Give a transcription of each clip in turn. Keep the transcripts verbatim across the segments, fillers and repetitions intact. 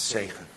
zegen.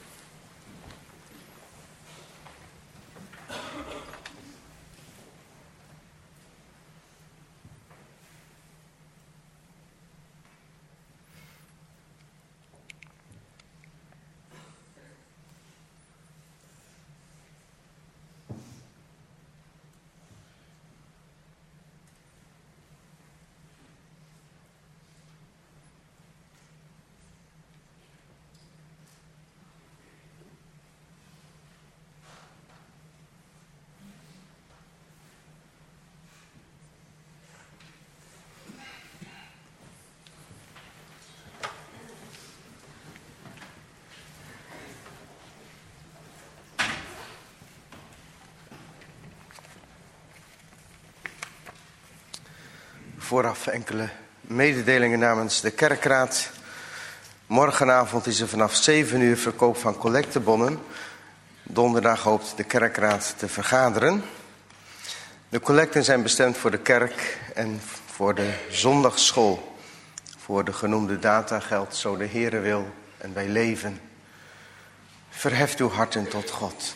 Vooraf enkele mededelingen namens de kerkraad. Morgenavond is er vanaf zeven uur verkoop van collectebonnen. Donderdag hoopt de kerkraad te vergaderen. De collecten zijn bestemd voor de kerk en voor de zondagsschool. Voor de genoemde data geldt zo de Heere wil en wij leven. Verheft uw harten tot God.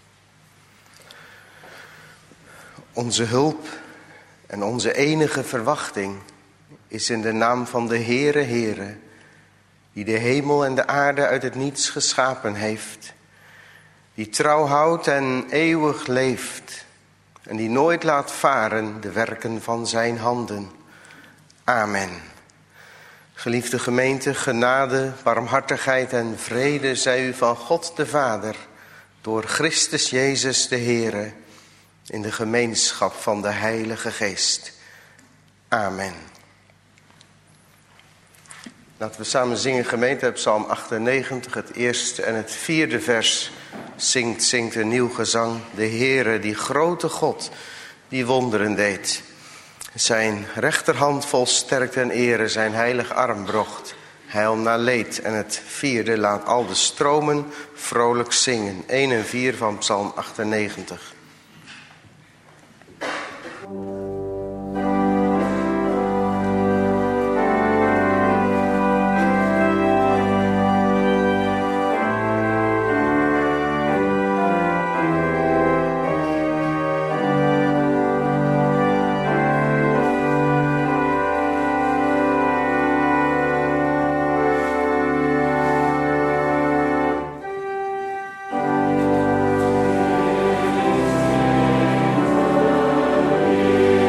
Onze hulp en onze enige verwachting is in de naam van de Heere Heere, die de hemel en de aarde uit het niets geschapen heeft, die trouw houdt en eeuwig leeft en die nooit laat varen de werken van zijn handen. Amen. Geliefde gemeente, genade, barmhartigheid en vrede zij u van God de Vader, door Christus Jezus de Heere, in de gemeenschap van de Heilige Geest. Amen. Laten we samen zingen, gemeente, uit Psalm achtennegentig, het eerste en het vierde vers. Zingt, zingt een nieuw gezang. De Heere, die grote God, die wonderen deed. Zijn rechterhand vol sterkte en ere, zijn heilig arm brocht heil na leed. En het vierde, laat al de stromen vrolijk zingen. één en vier van Psalm achtennegentig. Amen.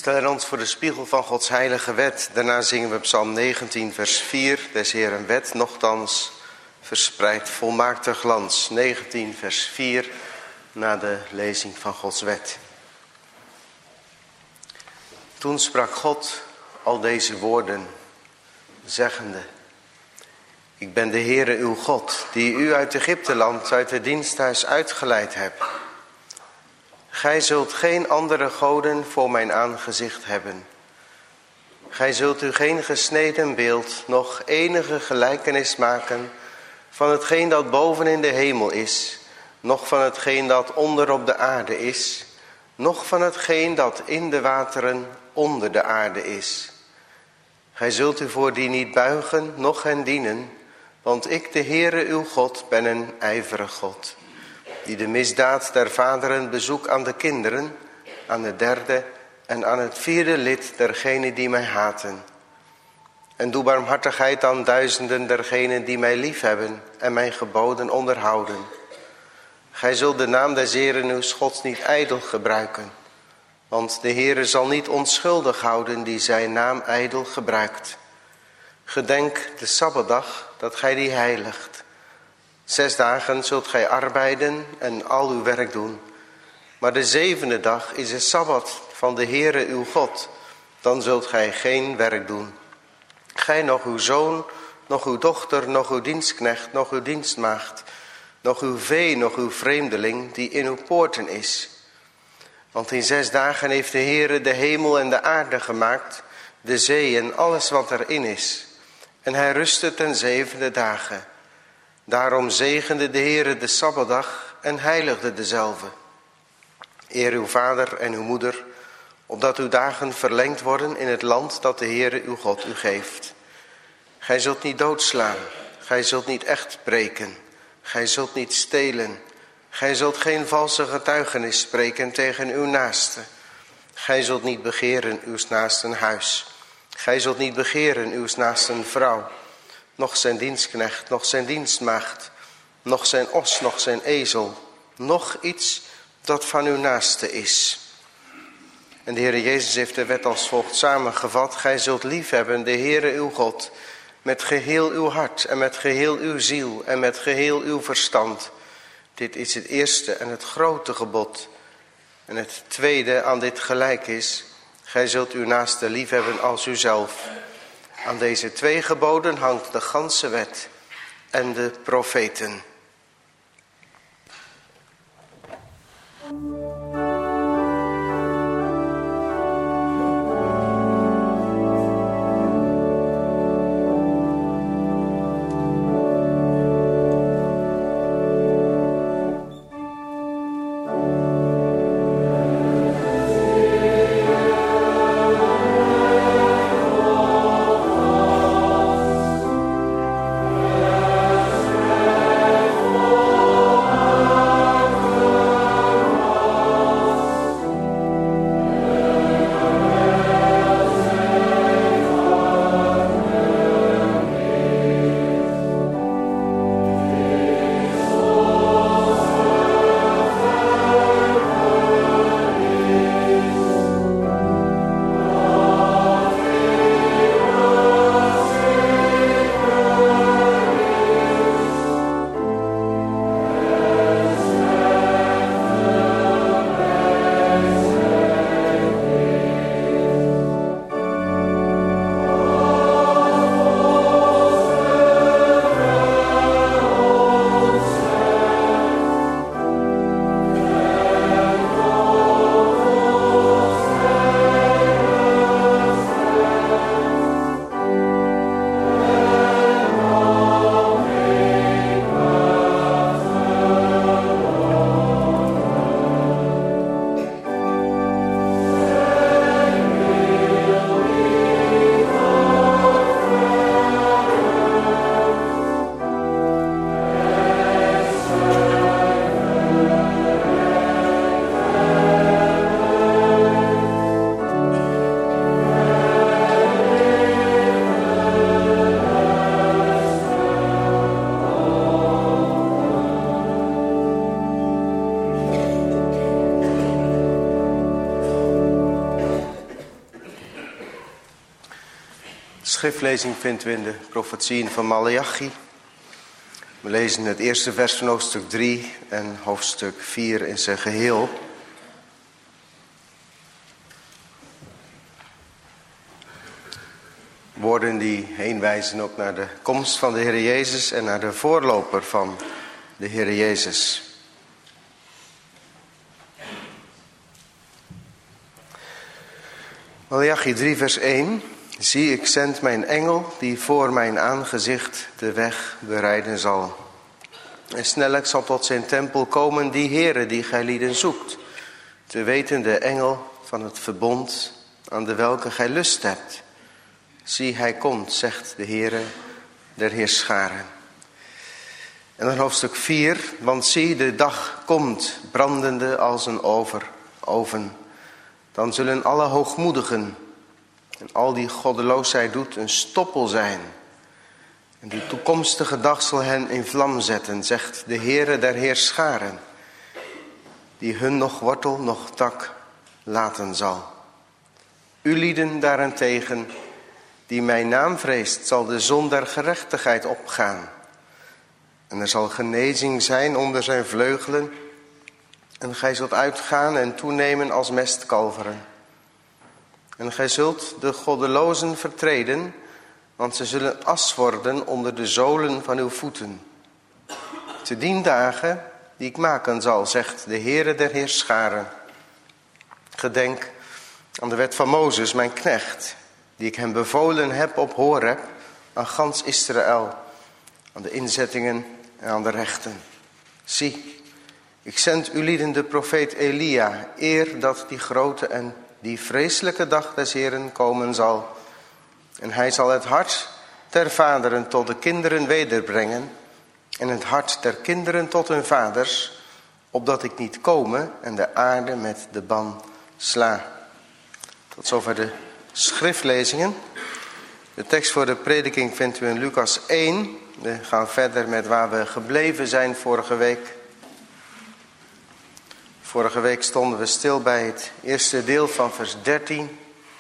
stellen ons voor de spiegel van Gods heilige wet. Daarna zingen we Psalm negentien, vers vier. Des Heeren wet, nochtans verspreidt volmaakte glans. negentien, vers vier, na de lezing van Gods wet. Toen sprak God al deze woorden, zeggende: Ik ben de Heere uw God, die u uit Egypteland, uit het diensthuis uitgeleid heb. Gij zult geen andere goden voor mijn aangezicht hebben. Gij zult u geen gesneden beeld, noch enige gelijkenis maken van hetgeen dat boven in de hemel is, noch van hetgeen dat onder op de aarde is, noch van hetgeen dat in de wateren onder de aarde is. Gij zult u voor die niet buigen, noch hen dienen, want ik, de Heere uw God, ben een ijverig God, die de misdaad der vaderen bezoekt aan de kinderen, aan het derde en aan het vierde lid dergenen die mij haten. En doe barmhartigheid aan duizenden dergenen die mij liefhebben en mijn geboden onderhouden. Gij zult de naam des Heeren uw Gods niet ijdel gebruiken, want de Heere zal niet onschuldig houden die zijn naam ijdel gebruikt. Gedenk de Sabbatdag, dat gij die heiligt. Zes dagen zult gij arbeiden en al uw werk doen. Maar de zevende dag is de Sabbat van de Heere uw God. Dan zult gij geen werk doen. Gij, nog uw zoon, nog uw dochter, nog uw dienstknecht, nog uw dienstmaagd, nog uw vee, nog uw vreemdeling die in uw poorten is. Want in zes dagen heeft de Heere de hemel en de aarde gemaakt, de zee en alles wat erin is. En hij rustte ten zevende dagen. Daarom zegende de Heere de Sabbatdag en heiligde dezelve. Eer uw vader en uw moeder, opdat uw dagen verlengd worden in het land dat de Heere uw God u geeft. Gij zult niet doodslaan, gij zult niet echt preken, gij zult niet stelen, gij zult geen valse getuigenis spreken tegen uw naaste. Gij zult niet begeren uw naasten huis, gij zult niet begeren uw naasten vrouw, noch zijn dienstknecht, noch zijn dienstmaagd, noch zijn os, noch zijn ezel, noch iets dat van uw naaste is. En de Heere Jezus heeft de wet als volgt samengevat: gij zult liefhebben de Heere uw God met geheel uw hart en met geheel uw ziel en met geheel uw verstand. Dit is het eerste en het grote gebod. En het tweede aan dit gelijk is: gij zult uw naaste liefhebben als uzelf. Aan deze twee geboden hangt de ganse wet en de profeten. Oh schriftlezing vinden we in de profetieën van Maleachi. We lezen het eerste vers van hoofdstuk drie en hoofdstuk vier in zijn geheel. Woorden die heen wijzen ook naar de komst van de Heer Jezus en naar de voorloper van de Heer Jezus. Maleachi drie vers één. Zie, ik zend mijn engel die voor mijn aangezicht de weg bereiden zal. En snellijk zal tot zijn tempel komen die Heere die gij lieden zoekt. Te weten de engel van het verbond aan de welke gij lust hebt. Zie, hij komt, zegt de Heere der Heerscharen. En dan hoofdstuk vier. Want zie, de dag komt, brandende als een over, oven. Dan zullen alle hoogmoedigen en al die goddeloosheid doet een stoppel zijn. En die toekomstige dag zal hen in vlam zetten, zegt de Heere der Heerscharen. Die hun nog wortel, nog tak laten zal. U lieden daarentegen, die mijn naam vreest, zal de zon der gerechtigheid opgaan. En er zal genezing zijn onder zijn vleugelen. En gij zult uitgaan en toenemen als mestkalveren. En gij zult de goddelozen vertreden, want ze zullen as worden onder de zolen van uw voeten. Te dien dagen die ik maken zal, zegt de Heere der Heerscharen. Gedenk aan de wet van Mozes, mijn knecht, die ik hem bevolen heb op Horeb, aan gans Israël, aan de inzettingen en aan de rechten. Zie, ik zend u lieden de profeet Elia, eer dat die grote en die vreselijke dag des Heeren komen zal. En hij zal het hart der vaderen tot de kinderen wederbrengen, en het hart der kinderen tot hun vaders, opdat ik niet komen en de aarde met de ban sla. Tot zover de schriftlezingen. De tekst voor de prediking vindt u in Lucas één. We gaan verder met waar we gebleven zijn vorige week. Vorige week stonden we stil bij het eerste deel van vers dertien.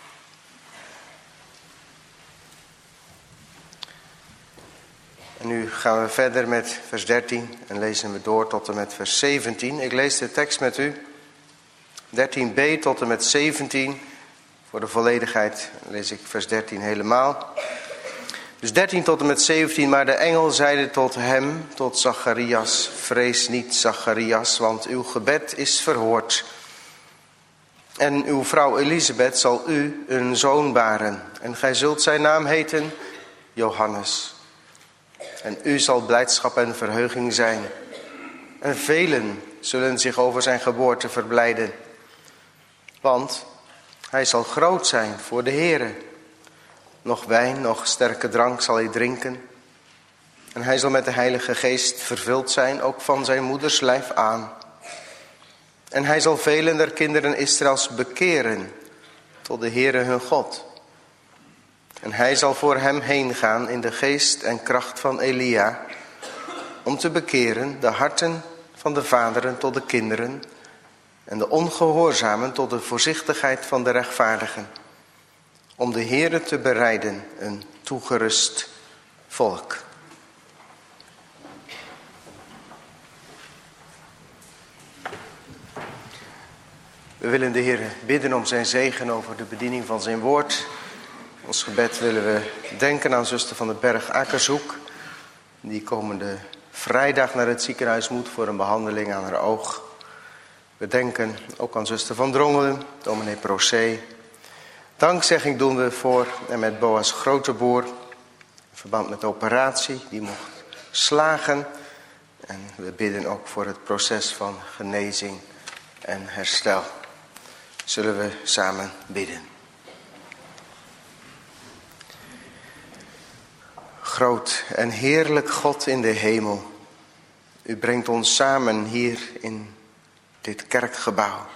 En nu gaan we verder met vers dertien en lezen we door tot en met vers zeventien. Ik lees de tekst met u. dertien b tot en met zeventien. Voor de volledigheid lees ik vers dertien helemaal. Dus dertien tot en met zeventien. Maar de engel zeide tot hem, tot Zacharias: vrees niet, Zacharias, want uw gebed is verhoord. En uw vrouw Elisabeth zal u een zoon baren. En gij zult zijn naam heten Johannes. En u zal blijdschap en verheuging zijn. En velen zullen zich over zijn geboorte verblijden. Want hij zal groot zijn voor de Heere. Nog wijn, nog sterke drank zal hij drinken. En hij zal met de Heilige Geest vervuld zijn, ook van zijn moeders lijf aan. En hij zal velen der kinderen Israëls bekeren tot de Heere hun God. En hij zal voor hem heen gaan in de geest en kracht van Elia, om te bekeren de harten van de vaderen tot de kinderen en de ongehoorzamen tot de voorzichtigheid van de rechtvaardigen, om de Heere te bereiden een toegerust volk. We willen de Heere bidden om zijn zegen over de bediening van zijn woord. In ons gebed willen we denken aan zuster van den Berg Akershoek, die komende vrijdag naar het ziekenhuis moet voor een behandeling aan haar oog. We denken ook aan zuster van Drongelen, dominee Procé. Dankzegging doen we voor en met Boas Groteboer in verband met de operatie die mocht slagen. En we bidden ook voor het proces van genezing en herstel. Zullen we samen bidden. Groot en heerlijk God in de hemel, u brengt ons samen hier in dit kerkgebouw,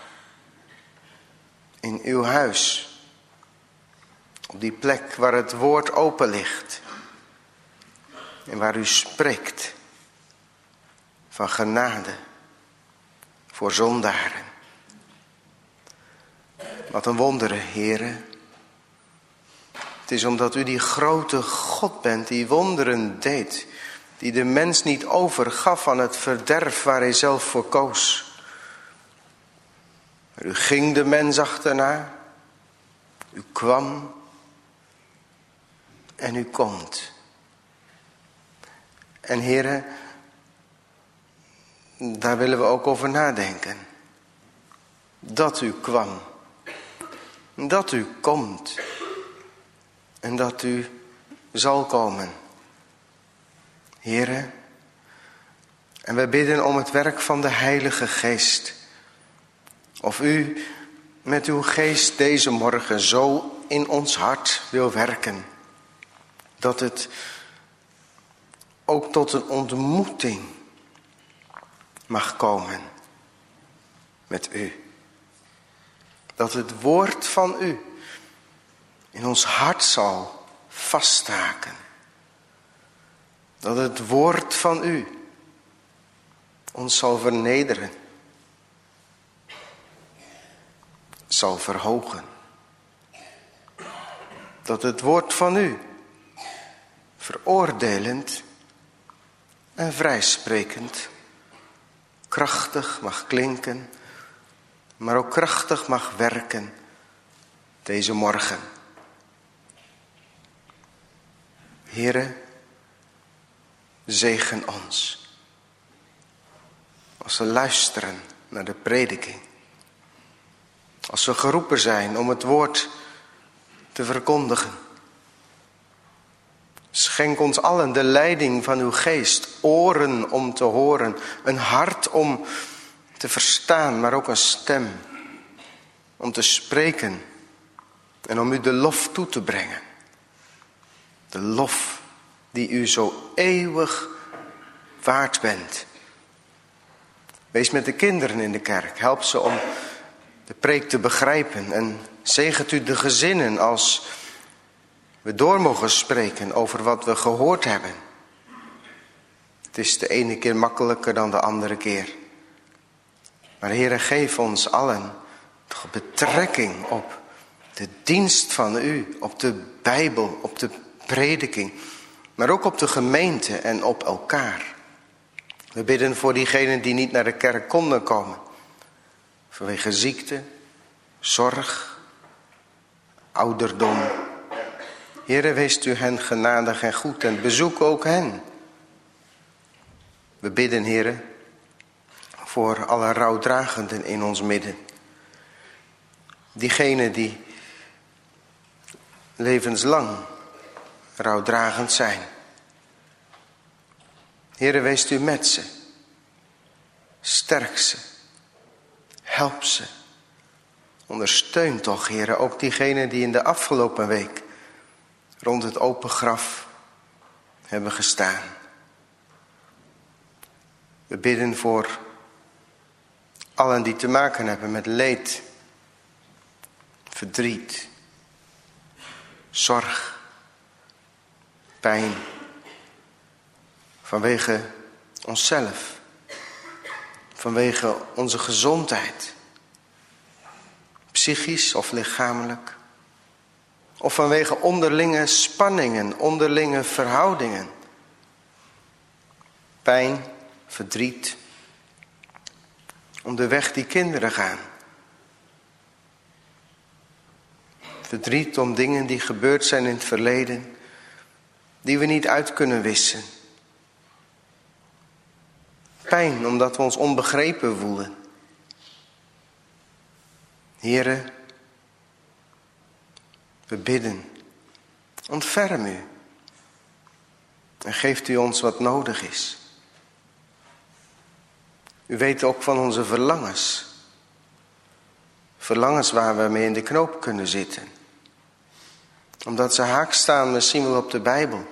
in uw huis, op die plek waar het woord open ligt en waar u spreekt van genade voor zondaren. Wat een wonderen, Heere. Het is omdat u die grote God bent die wonderen deed. Die de mens niet overgaf aan het verderf waar hij zelf voor koos. Maar u ging de mens achterna. U kwam. En u komt. En heren, daar willen we ook over nadenken. Dat u kwam. Dat u komt. En dat u zal komen. Heren, en wij bidden om het werk van de Heilige Geest. Of u met uw geest deze morgen zo in ons hart wil werken. Dat het ook tot een ontmoeting mag komen met u. Dat het woord van u in ons hart zal vaststaken. Dat het woord van u ons zal vernederen. Zal verhogen. Dat het woord van u veroordelend en vrijsprekend krachtig mag klinken, maar ook krachtig mag werken deze morgen. Heere, zegen ons als we luisteren naar de prediking. Als we geroepen zijn om het woord te verkondigen. Schenk ons allen de leiding van uw geest, oren om te horen, een hart om te verstaan, maar ook een stem om te spreken en om u de lof toe te brengen. De lof die u zo eeuwig waard bent. Wees met de kinderen in de kerk, help ze om de preek te begrijpen en zegent u de gezinnen als we door mogen spreken over wat we gehoord hebben. Het is de ene keer makkelijker dan de andere keer. Maar Heere, geef ons allen toch betrekking op de dienst van u, op de Bijbel, op de prediking, maar ook op de gemeente en op elkaar. We bidden voor diegenen die niet naar de kerk konden komen. Vanwege ziekte, zorg, ouderdom. Heere, wees u hen genadig en goed en bezoek ook hen. We bidden, Heere, voor alle rouwdragenden in ons midden. Diegenen die levenslang rouwdragend zijn. Heere, wees u met ze. Sterk ze. Help ze. Ondersteun toch, Heere, ook diegenen die in de afgelopen week rond het open graf hebben gestaan. We bidden voor allen die te maken hebben met leed, verdriet, zorg, pijn. Vanwege onszelf, vanwege onze gezondheid, psychisch of lichamelijk. Of vanwege onderlinge spanningen, onderlinge verhoudingen. Pijn, verdriet. Om de weg die kinderen gaan. Verdriet om dingen die gebeurd zijn in het verleden. Die we niet uit kunnen wissen. Pijn omdat we ons onbegrepen voelen. Heere, we bidden, ontferm u en geeft u ons wat nodig is. U weet ook van onze verlangens. Verlangens waar we mee in de knoop kunnen zitten. Omdat ze haak staan misschien wel op de Bijbel.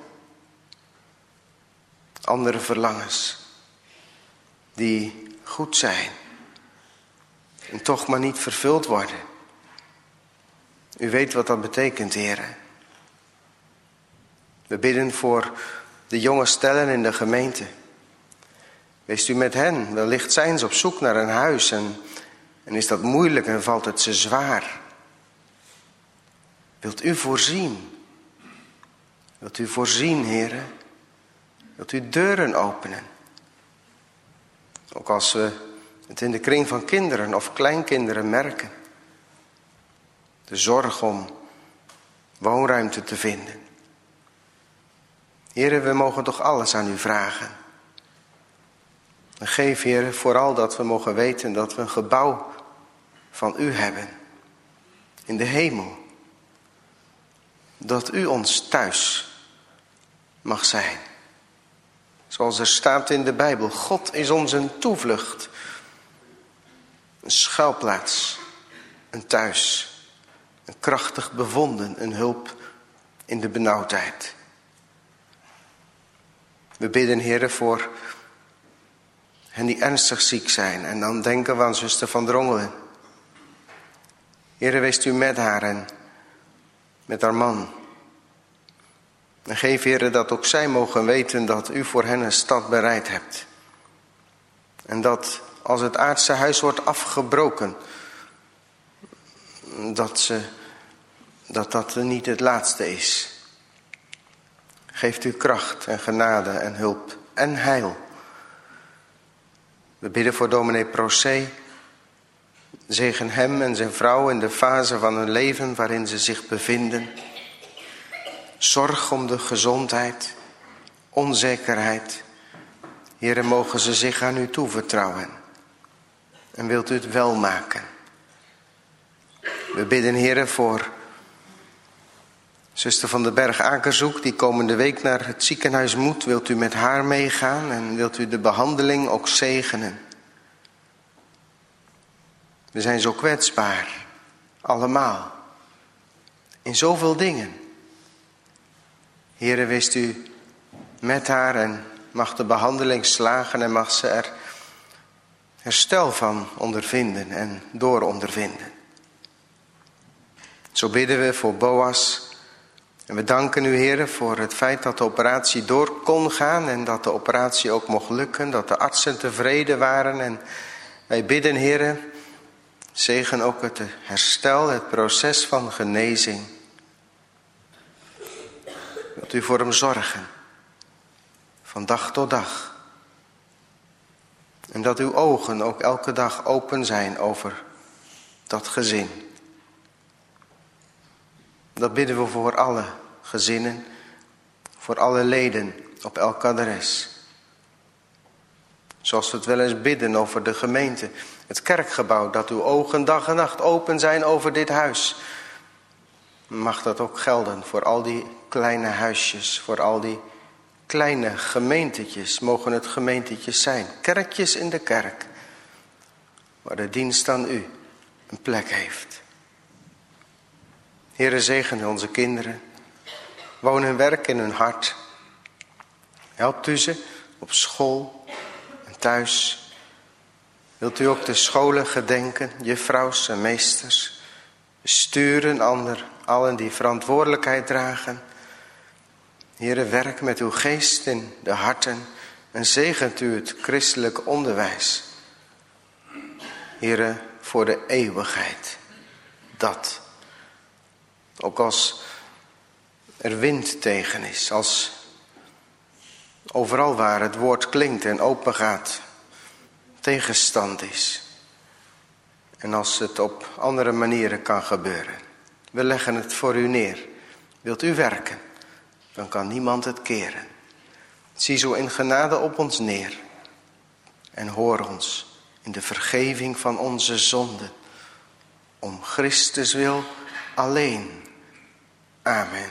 Andere verlangens die goed zijn en toch maar niet vervuld worden. U weet wat dat betekent, Heere. We bidden voor de jonge stellen in de gemeente. Wees u met hen. Wellicht zijn ze op zoek naar een huis en, en is dat moeilijk en valt het ze zwaar. Wilt u voorzien Wilt u voorzien, Heere? Wilt u deuren openen? Ook als we het in de kring van kinderen of kleinkinderen merken. De zorg om woonruimte te vinden. Heere, we mogen toch alles aan u vragen. En geef, Heere, vooral dat we mogen weten dat we een gebouw van u hebben. In de hemel. Dat u ons thuis mag zijn. Zoals er staat in de Bijbel. God is ons een toevlucht. Een schuilplaats. Een thuis. Een krachtig bevonden. Een hulp in de benauwdheid. We bidden, Heere, voor hen die ernstig ziek zijn. En dan denken we aan zuster Van Drongelen. Heere, wees u met haar en met haar man. En geef, Heere, dat ook zij mogen weten dat u voor hen een stad bereid hebt. En dat als het aardse huis wordt afgebroken, dat ze, dat, dat niet het laatste is. Geeft u kracht en genade en hulp en heil. We bidden voor dominee Procé. Zegen hem en zijn vrouw in de fase van hun leven waarin ze zich bevinden. Zorg om de gezondheid, onzekerheid. Heere, mogen ze zich aan u toevertrouwen. En wilt u het wel maken. We bidden, Heere, voor zuster Van den Berg Akerzoek, die komende week naar het ziekenhuis moet. Wilt u met haar meegaan en wilt u de behandeling ook zegenen? We zijn zo kwetsbaar, allemaal, in zoveel dingen. Heere, wees u met haar en mag de behandeling slagen en mag ze er herstel van ondervinden en door ondervinden. Zo bidden we voor Boas. En we danken u, Heere, voor het feit dat de operatie door kon gaan en dat de operatie ook mocht lukken, dat de artsen tevreden waren. En wij bidden, Heere, zegen ook het herstel, het proces van genezing. Wilt u voor hem zorgen, van dag tot dag. En dat uw ogen ook elke dag open zijn over dat gezin. Dat bidden we voor alle gezinnen, voor alle leden op elk adres. Zoals we het wel eens bidden over de gemeente, het kerkgebouw, dat uw ogen dag en nacht open zijn over dit huis. Mag dat ook gelden voor al die kleine huisjes, voor al die kleine gemeentetjes, mogen het gemeentetjes zijn. Kerkjes in de kerk, waar de dienst aan u een plek heeft. Heere, zegen onze kinderen. Woon en werk in hun hart. Helpt u ze op school en thuis. Wilt u ook de scholen gedenken, juffrouws en meesters. Besturen ander, allen die verantwoordelijkheid dragen. Heere, werk met uw geest in de harten en zegent u het christelijk onderwijs. Heere, voor de eeuwigheid. Dat. Ook als er wind tegen is, als overal waar het woord klinkt en open gaat, tegenstand is. En als het op andere manieren kan gebeuren. We leggen het voor u neer. Wilt u werken, dan kan niemand het keren. Zie zo in genade op ons neer. En hoor ons in de vergeving van onze zonden. Om Christus wil alleen. Amen.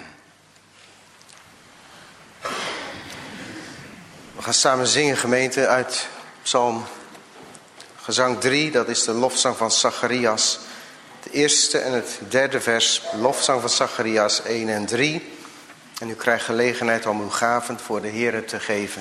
We gaan samen zingen, gemeente, uit Psalm gezang drie. Dat is de lofzang van Zacharias. Het eerste en het derde vers, lofzang van Zacharias één en drie. En u krijgt gelegenheid om uw gaven voor de Heere te geven.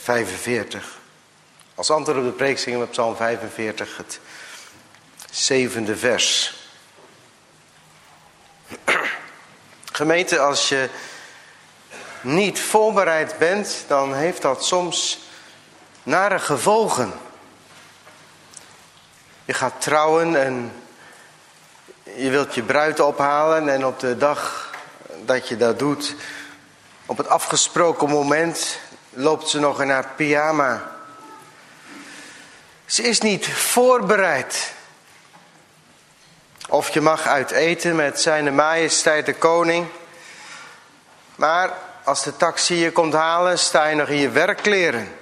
vijfenveertig. Als antwoord op de preek zingen we Psalm vijfenveertig, het zevende vers. Gemeente, als je niet voorbereid bent, dan heeft dat soms nare gevolgen. Je gaat trouwen en je wilt je bruid ophalen en op de dag dat je dat doet, op het afgesproken moment, loopt ze nog in haar pyjama. Ze is niet voorbereid. Of je mag uit eten met zijn majesteit de koning. Maar als de taxi je komt halen, sta je nog in je werkkleren.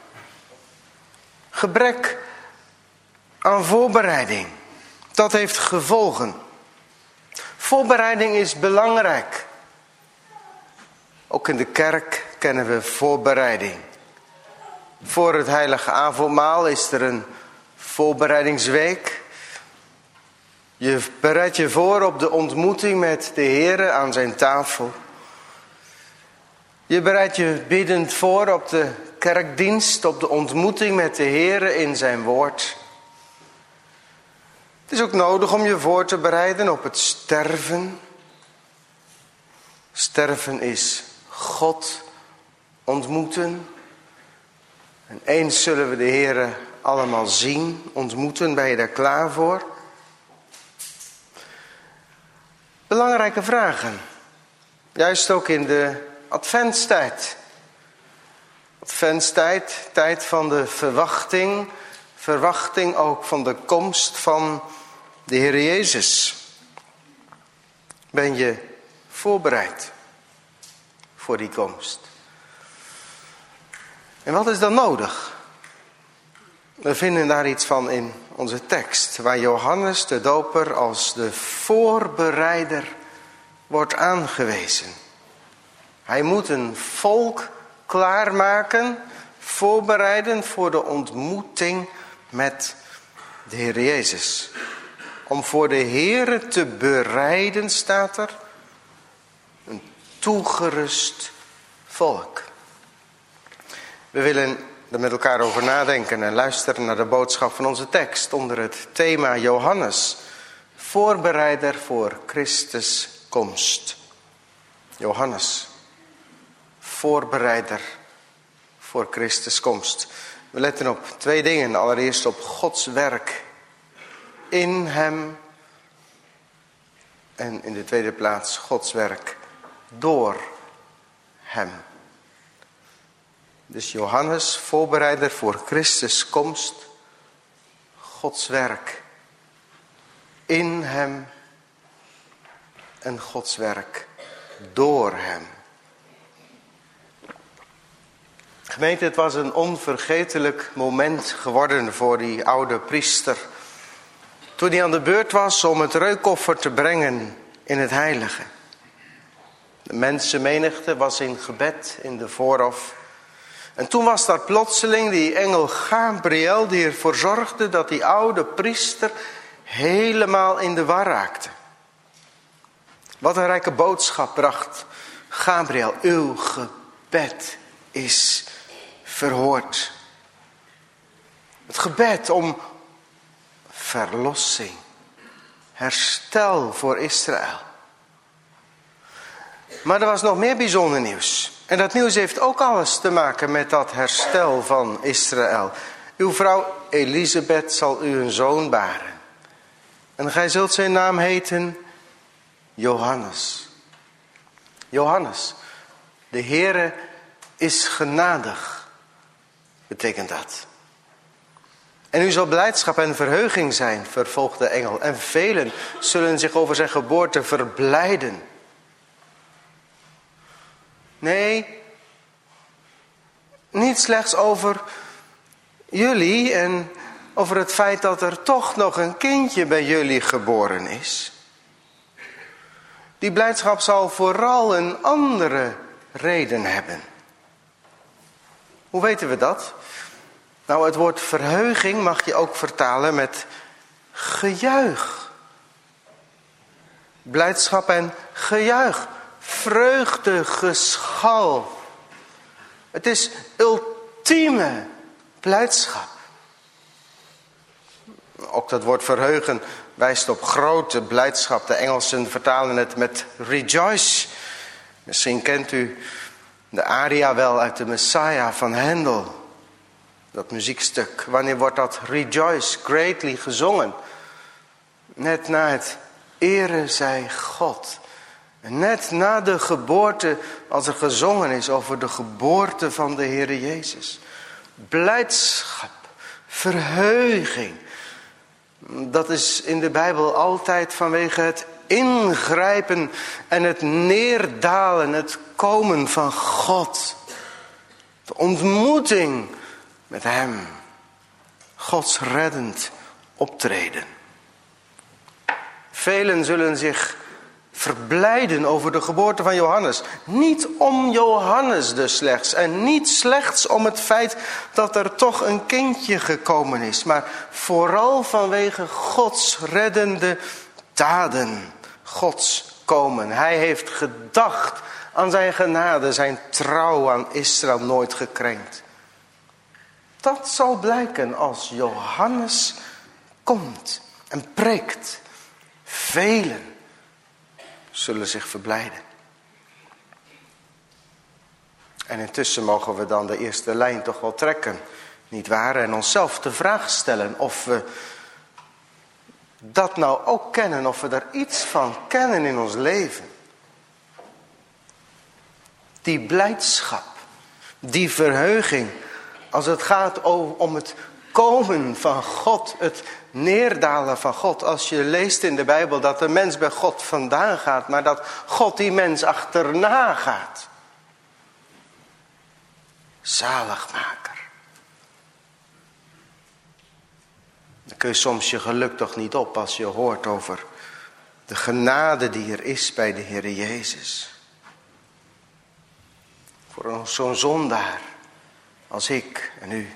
Gebrek aan voorbereiding. Dat heeft gevolgen. Voorbereiding is belangrijk. Ook in de kerk kennen we voorbereiding. Voor het heilige avondmaal is er een voorbereidingsweek. Je bereidt je voor op de ontmoeting met de Heer aan zijn tafel. Je bereidt je biddend voor op de kerkdienst, op de ontmoeting met de Heer in zijn woord. Het is ook nodig om je voor te bereiden op het sterven. Sterven is God ontmoeten. En eens zullen we de Heer allemaal zien, ontmoeten. Ben je daar klaar voor? Belangrijke vragen. Juist ook in de adventstijd. Adventstijd, tijd van de verwachting. Verwachting ook van de komst van de Heer Jezus. Ben je voorbereid voor die komst? En wat is dan nodig? We vinden daar iets van in onze tekst, waar Johannes de Doper als de voorbereider wordt aangewezen. Hij moet een volk klaarmaken, voorbereiden voor de ontmoeting met de Heer Jezus. Om voor de Heere te bereiden, staat er, een toegerust volk. We willen er met elkaar over nadenken en luisteren naar de boodschap van onze tekst onder het thema Johannes, voorbereider voor Christus komst. Johannes, voorbereider voor Christus komst. We letten op twee dingen. Allereerst op Gods werk in hem. En in de tweede plaats Gods werk door hem. Dus Johannes, voorbereider voor Christus komst. Gods werk in hem. En Gods werk door hem. Gemeente, het was een onvergetelijk moment geworden voor die oude priester. Toen hij aan de beurt was om het reukoffer te brengen in het heilige. De mensenmenigte was in gebed in de voorhof. En toen was daar plotseling die engel Gabriel die ervoor zorgde dat die oude priester helemaal in de war raakte. Wat een rijke boodschap bracht Gabriel. Uw gebed is verhoord. Het gebed om verlossing, herstel voor Israël. Maar er was nog meer bijzonder nieuws. En dat nieuws heeft ook alles te maken met dat herstel van Israël. Uw vrouw Elisabeth zal u een zoon baren. En gij zult zijn naam heten Johannes. Johannes, de Heere is genadig, betekent dat. En u zal blijdschap en verheuging zijn, vervolgt de engel. En velen zullen zich over zijn geboorte verblijden. Nee, niet slechts over jullie en over het feit dat er toch nog een kindje bij jullie geboren is. Die blijdschap zal vooral een andere reden hebben. Hoe weten we dat? Nou, het woord verheuging mag je ook vertalen met gejuich. Blijdschap en gejuich. Vreugde, geschal. Het is ultieme blijdschap. Ook dat woord verheugen wijst op grote blijdschap. De Engelsen vertalen het met rejoice. Misschien kent u de aria wel uit de Messiah van Handel. Dat muziekstuk. Wanneer wordt dat rejoice greatly gezongen? Net na het ere zij God. En net na de geboorte, als er gezongen is over de geboorte van de Heere Jezus. Blijdschap, verheuging. Dat is in de Bijbel altijd vanwege het ingrijpen en het neerdalen, het komen van God. De ontmoeting met Hem. Gods reddend optreden. Velen zullen zich verblijden over de geboorte van Johannes. Niet om Johannes dus slechts. En niet slechts om het feit dat er toch een kindje gekomen is. Maar vooral vanwege Gods reddende daden. Gods komen. Hij heeft gedacht aan zijn genade. Zijn trouw aan Israël nooit gekrenkt. Dat zal blijken als Johannes komt en preekt. Velen zullen zich verblijden. En intussen mogen we dan de eerste lijn toch wel trekken. Niet waar? En onszelf de vraag stellen of we dat nou ook kennen. Of we daar iets van kennen in ons leven. Die blijdschap. Die verheuging. Als het gaat om het komen van God. Het neerdalen van God. Als je leest in de Bijbel dat de mens bij God vandaan gaat. Maar dat God die mens achterna gaat. Zaligmaker. Dan kun je soms je geluk toch niet op als je hoort over de genade die er is bij de Heere Jezus. Voor zo'n zondaar als ik en u.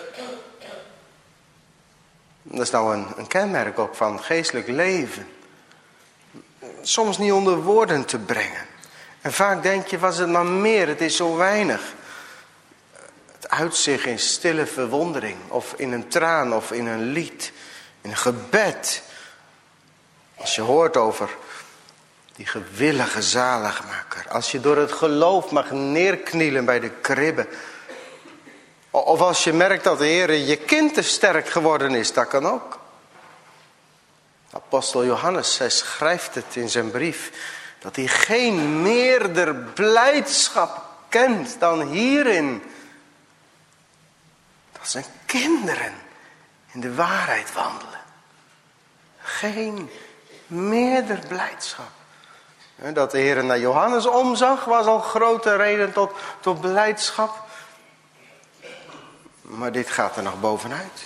Dat is nou een, een kenmerk ook van geestelijk leven. Soms niet onder woorden te brengen. En vaak denk je, was het maar meer, het is zo weinig. Het uit zich in stille verwondering. Of in een traan of in een lied. In een gebed. Als je hoort over die gewillige zaligmaker. Als je door het geloof mag neerknielen bij de kribbe. Of als je merkt dat de Heer je kind te sterk geworden is, dat kan ook. Apostel Johannes, hij schrijft het in zijn brief, dat hij geen meerder blijdschap kent dan hierin. Dat zijn kinderen in de waarheid wandelen. Geen meerder blijdschap. Dat de Heer naar Johannes omzag, was al grote reden tot, tot blijdschap. Maar dit gaat er nog bovenuit.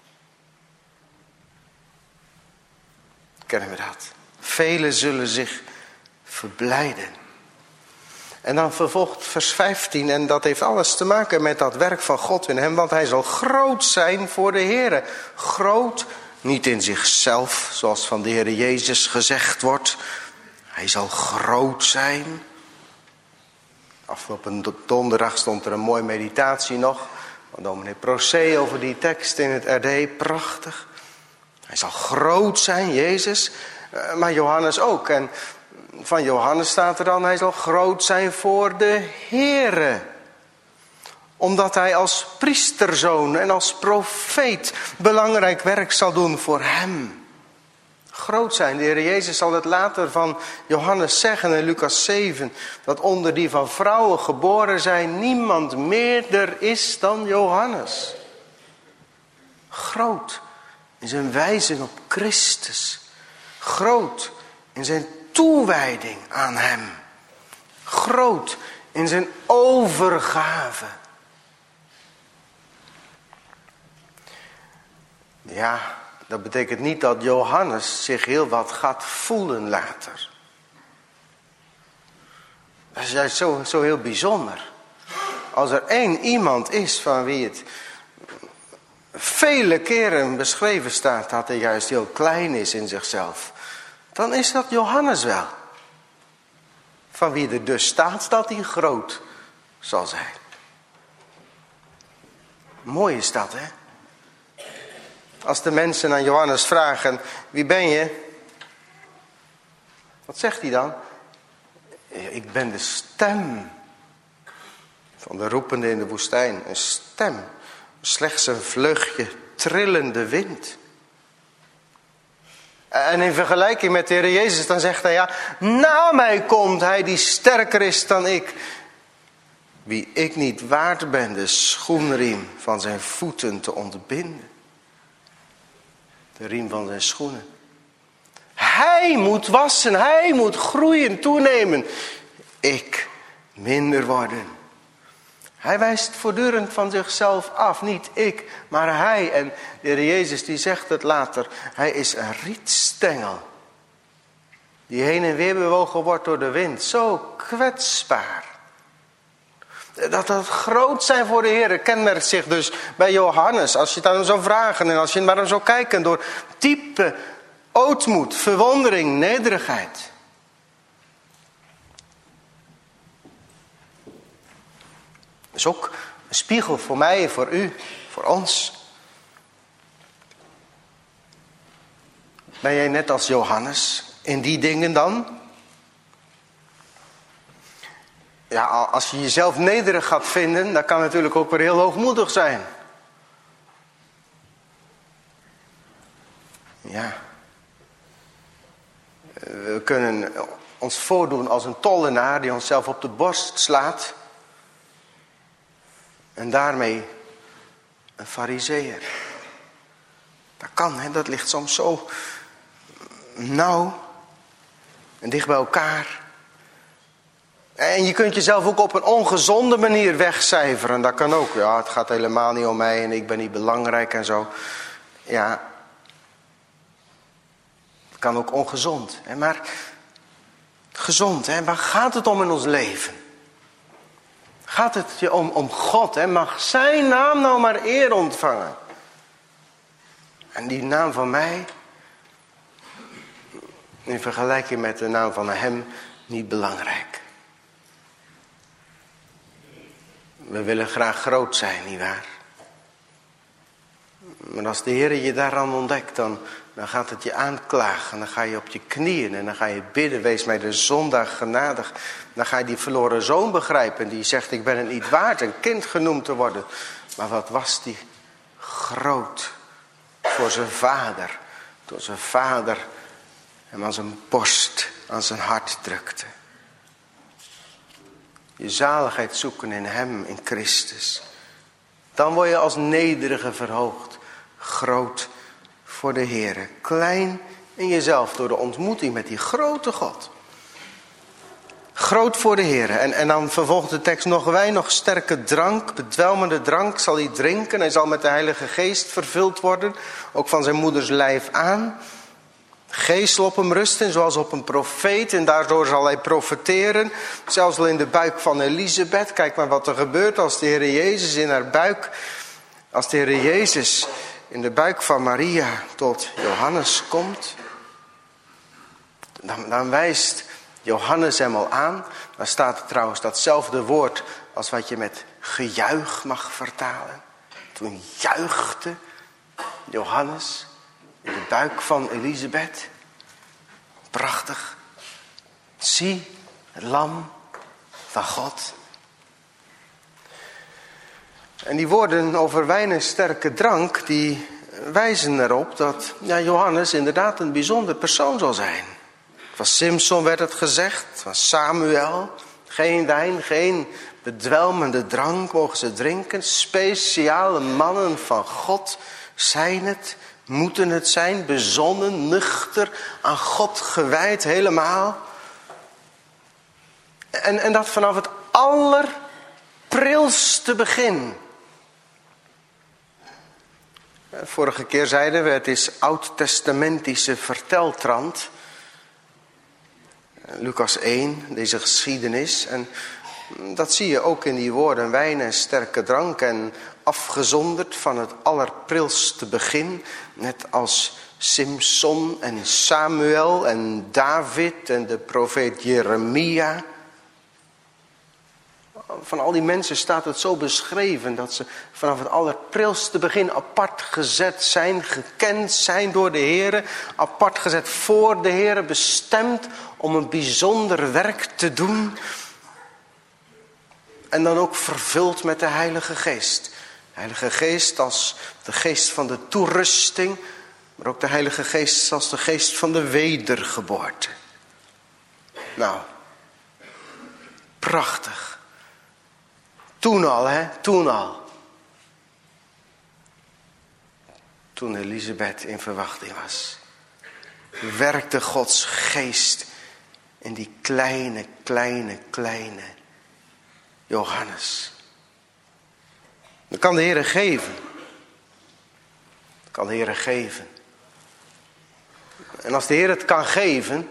Kennen we dat? Velen zullen zich verblijden. En dan vervolgt vers vijftien. En dat heeft alles te maken met dat werk van God in hem. Want hij zal groot zijn voor de Heere. Groot, niet in zichzelf, zoals van de Heere Jezus gezegd wordt. Hij zal groot zijn. Afgelopen donderdag stond er een mooie meditatie nog. Van dominee Procé over die tekst in het R D. Prachtig. Hij zal groot zijn, Jezus. Maar Johannes ook. En van Johannes staat er dan, hij zal groot zijn voor de Heere. Omdat hij als priesterzoon en als profeet belangrijk werk zal doen voor hem. Groot zijn. De Heer Jezus zal het later van Johannes zeggen in Lucas zeven. Dat onder die van vrouwen geboren zijn niemand meerder is dan Johannes. Groot in zijn wijzen op Christus. Groot in zijn toewijding aan hem. Groot in zijn overgave. Ja, dat betekent niet dat Johannes zich heel wat gaat voelen later. Dat is juist zo, zo heel bijzonder. Als er één iemand is van wie het vele keren beschreven staat dat hij juist heel klein is in zichzelf, dan is dat Johannes wel. Van wie er dus staat dat hij groot zal zijn. Mooi is dat, hè? Als de mensen aan Johannes vragen, wie ben je? Wat zegt hij dan? Ik ben de stem van de roepende in de woestijn. Een stem, slechts een vleugje trillende wind. En in vergelijking met de Heer Jezus, dan zegt hij, ja, na mij komt hij die sterker is dan ik. Wie ik niet waard ben, de schoenriem van zijn voeten te ontbinden. De riem van zijn schoenen. Hij moet wassen, hij moet groeien, toenemen. Ik minder worden. Hij wijst voortdurend van zichzelf af. Niet ik, maar hij. En de Heer Jezus die zegt het later. Hij is een rietstengel. Die heen en weer bewogen wordt door de wind. Zo kwetsbaar. Dat dat groot zijn voor de Heer kenmerkt zich dus bij Johannes. Als je het aan hem zou vragen en als je naar hem zou kijken. Door diepe ootmoed, verwondering, nederigheid. Dat is ook een spiegel voor mij, voor u, voor ons. Ben jij net als Johannes in die dingen dan? Ja, als je jezelf nederig gaat vinden, dan kan het natuurlijk ook weer heel hoogmoedig zijn. Ja. We kunnen ons voordoen als een tollenaar die onszelf op de borst slaat. En daarmee een farizeeër. Dat kan, hè? Dat ligt soms zo nauw en dicht bij elkaar. En je kunt jezelf ook op een ongezonde manier wegcijferen. Dat kan ook. Ja, het gaat helemaal niet om mij en ik ben niet belangrijk en zo. Ja, het kan ook ongezond. Hè? Maar gezond, hè? Waar gaat het om in ons leven? Gaat het je om, om God, hè? Mag zijn naam nou maar eer ontvangen. En die naam van mij, in vergelijking met de naam van hem, niet belangrijk. We willen graag groot zijn, nietwaar? Maar als de Heer je daaraan ontdekt, dan, dan gaat het je aanklagen. Dan ga je op je knieën en dan ga je bidden. Wees mij de zondag genadig. Dan ga je die verloren zoon begrijpen. Die zegt, ik ben het niet waard een kind genoemd te worden. Maar wat was die groot voor zijn vader. Toen zijn vader hem aan zijn borst, aan zijn hart drukte. Je zaligheid zoeken in hem, in Christus. Dan word je als nederige verhoogd. Groot voor de Heer. Klein in jezelf door de ontmoeting met die grote God. Groot voor de Heer. En, en dan vervolgt de tekst nog wijn, nog sterke drank. Bedwelmende drank zal hij drinken. Hij zal met de Heilige Geest vervuld worden. Ook van zijn moeders lijf aan. Geest zal op hem rusten zoals op een profeet. En daardoor zal hij profeteren. Zelfs al in de buik van Elisabeth. Kijk maar wat er gebeurt als de Heer Jezus in haar buik. Als de Heer Jezus in de buik van Maria tot Johannes komt. Dan, dan wijst Johannes hem al aan. Dan staat er trouwens datzelfde woord als wat je met gejuich mag vertalen. Toen juichte Johannes in de buik van Elisabeth. Prachtig. Zie het lam van God. En die woorden over wijn en sterke drank, die wijzen erop dat ja, Johannes inderdaad een bijzonder persoon zal zijn. Van Simson werd het gezegd, van Samuel. Geen wijn, geen bedwelmende drank mogen ze drinken. Speciale mannen van God zijn het, moeten het zijn. Bezonnen, nuchter, aan God gewijd helemaal. En, en dat vanaf het allerprilste begin. Vorige keer zeiden we, het is oud-testamentische verteltrand. Lucas één, deze geschiedenis. En dat zie je ook in die woorden wijn en sterke drank. En afgezonderd van het allerprilste begin. Net als Simson en Samuel en David en de profeet Jeremia. van al die mensen staat het zo beschreven dat ze vanaf het allerprilste begin apart gezet zijn, gekend zijn door de Heer, apart gezet voor de Heer, bestemd om een bijzonder werk te doen. En dan ook vervuld met de Heilige Geest. De Heilige Geest als de geest van de toerusting, maar ook de Heilige Geest als de geest van de wedergeboorte. Nou, prachtig. Toen al, hè? Toen al. Toen Elisabeth in verwachting was, werkte Gods geest in die kleine, kleine, kleine Johannes. Dat kan de Heer geven. Dat kan de Heer geven. En als de Heer het kan geven,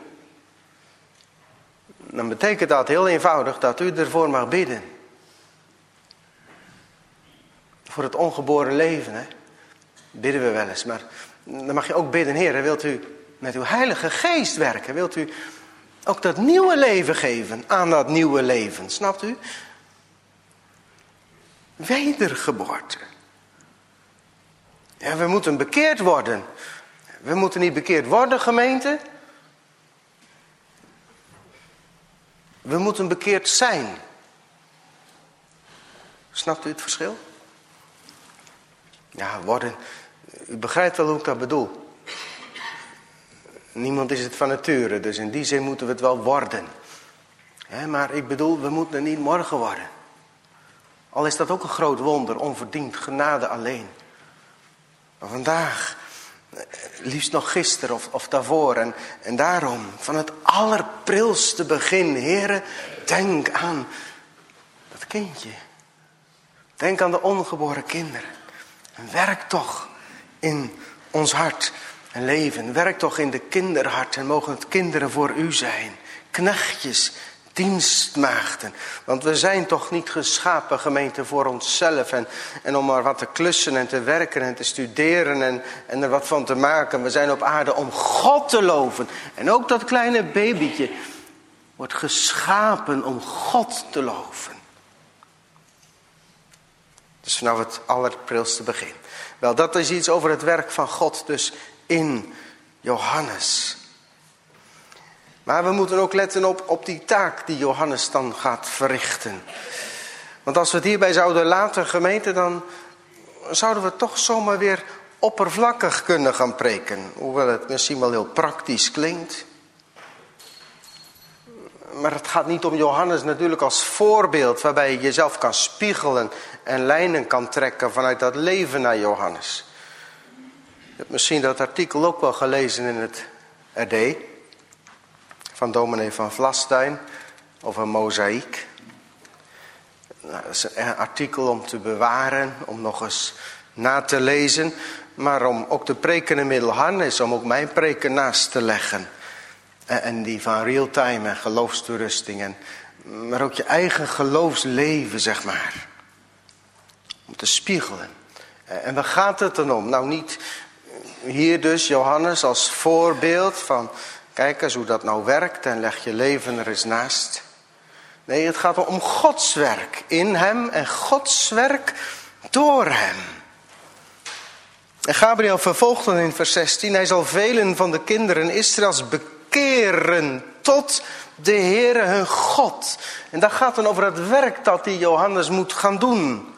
dan betekent dat heel eenvoudig dat u ervoor mag bidden. Voor het ongeboren leven, hè? Bidden we wel eens. Maar dan mag je ook bidden, Heer, wilt u met uw Heilige Geest werken? Wilt u ook dat nieuwe leven geven aan dat nieuwe leven? Snapt u? Wedergeboorte. Ja, we moeten bekeerd worden. We moeten niet bekeerd worden, gemeente. We moeten bekeerd zijn. Snapt u het verschil? Ja, worden. U begrijpt wel hoe ik dat bedoel. Niemand is het van nature, dus in die zin moeten we het wel worden. Ja, maar ik bedoel, we moeten het niet morgen worden. Al is dat ook een groot wonder, onverdiend, genade alleen. Maar vandaag, liefst nog gisteren of, of daarvoor. En, en daarom, van het allerprilste begin, Heere, denk aan dat kindje. Denk aan de ongeboren kinderen. En werk toch in ons hart en leven. Werk toch in de kinderhart en mogen het kinderen voor u zijn. Knechtjes, dienstmaagden. Want we zijn toch niet geschapen, gemeente, voor onszelf. En, en om maar wat te klussen en te werken en te studeren en, en er wat van te maken. We zijn op aarde om God te loven. En ook dat kleine babytje wordt geschapen om God te loven. Dus vanaf het allerprilste begin. Wel, dat is iets over het werk van God dus in Johannes. Maar we moeten ook letten op, op die taak die Johannes dan gaat verrichten. Want als we het hierbij zouden laten, gemeente, dan zouden we toch zomaar weer oppervlakkig kunnen gaan preken. Hoewel het misschien wel heel praktisch klinkt. Maar het gaat niet om Johannes natuurlijk als voorbeeld, waarbij je jezelf kan spiegelen en lijnen kan trekken vanuit dat leven naar Johannes. Je hebt misschien dat artikel ook wel gelezen in het R D van dominee van Vlastuin over mozaïek. Nou, dat is een artikel om te bewaren, om nog eens na te lezen, maar om ook de preken in Middelharnis, om ook mijn preken naast te leggen. En die van real-time en geloofstoerusting. En, maar ook je eigen geloofsleven, zeg maar. Om te spiegelen. En waar gaat het dan om? Nou, niet hier dus Johannes als voorbeeld van, kijk eens hoe dat nou werkt en leg je leven er eens naast. Nee, het gaat om Gods werk in hem en Gods werk door hem. En Gabriel vervolgt dan in vers zestien, hij zal velen van de kinderen Israëls bekeren tot de Heere hun God. En dat gaat dan over het werk dat die Johannes moet gaan doen.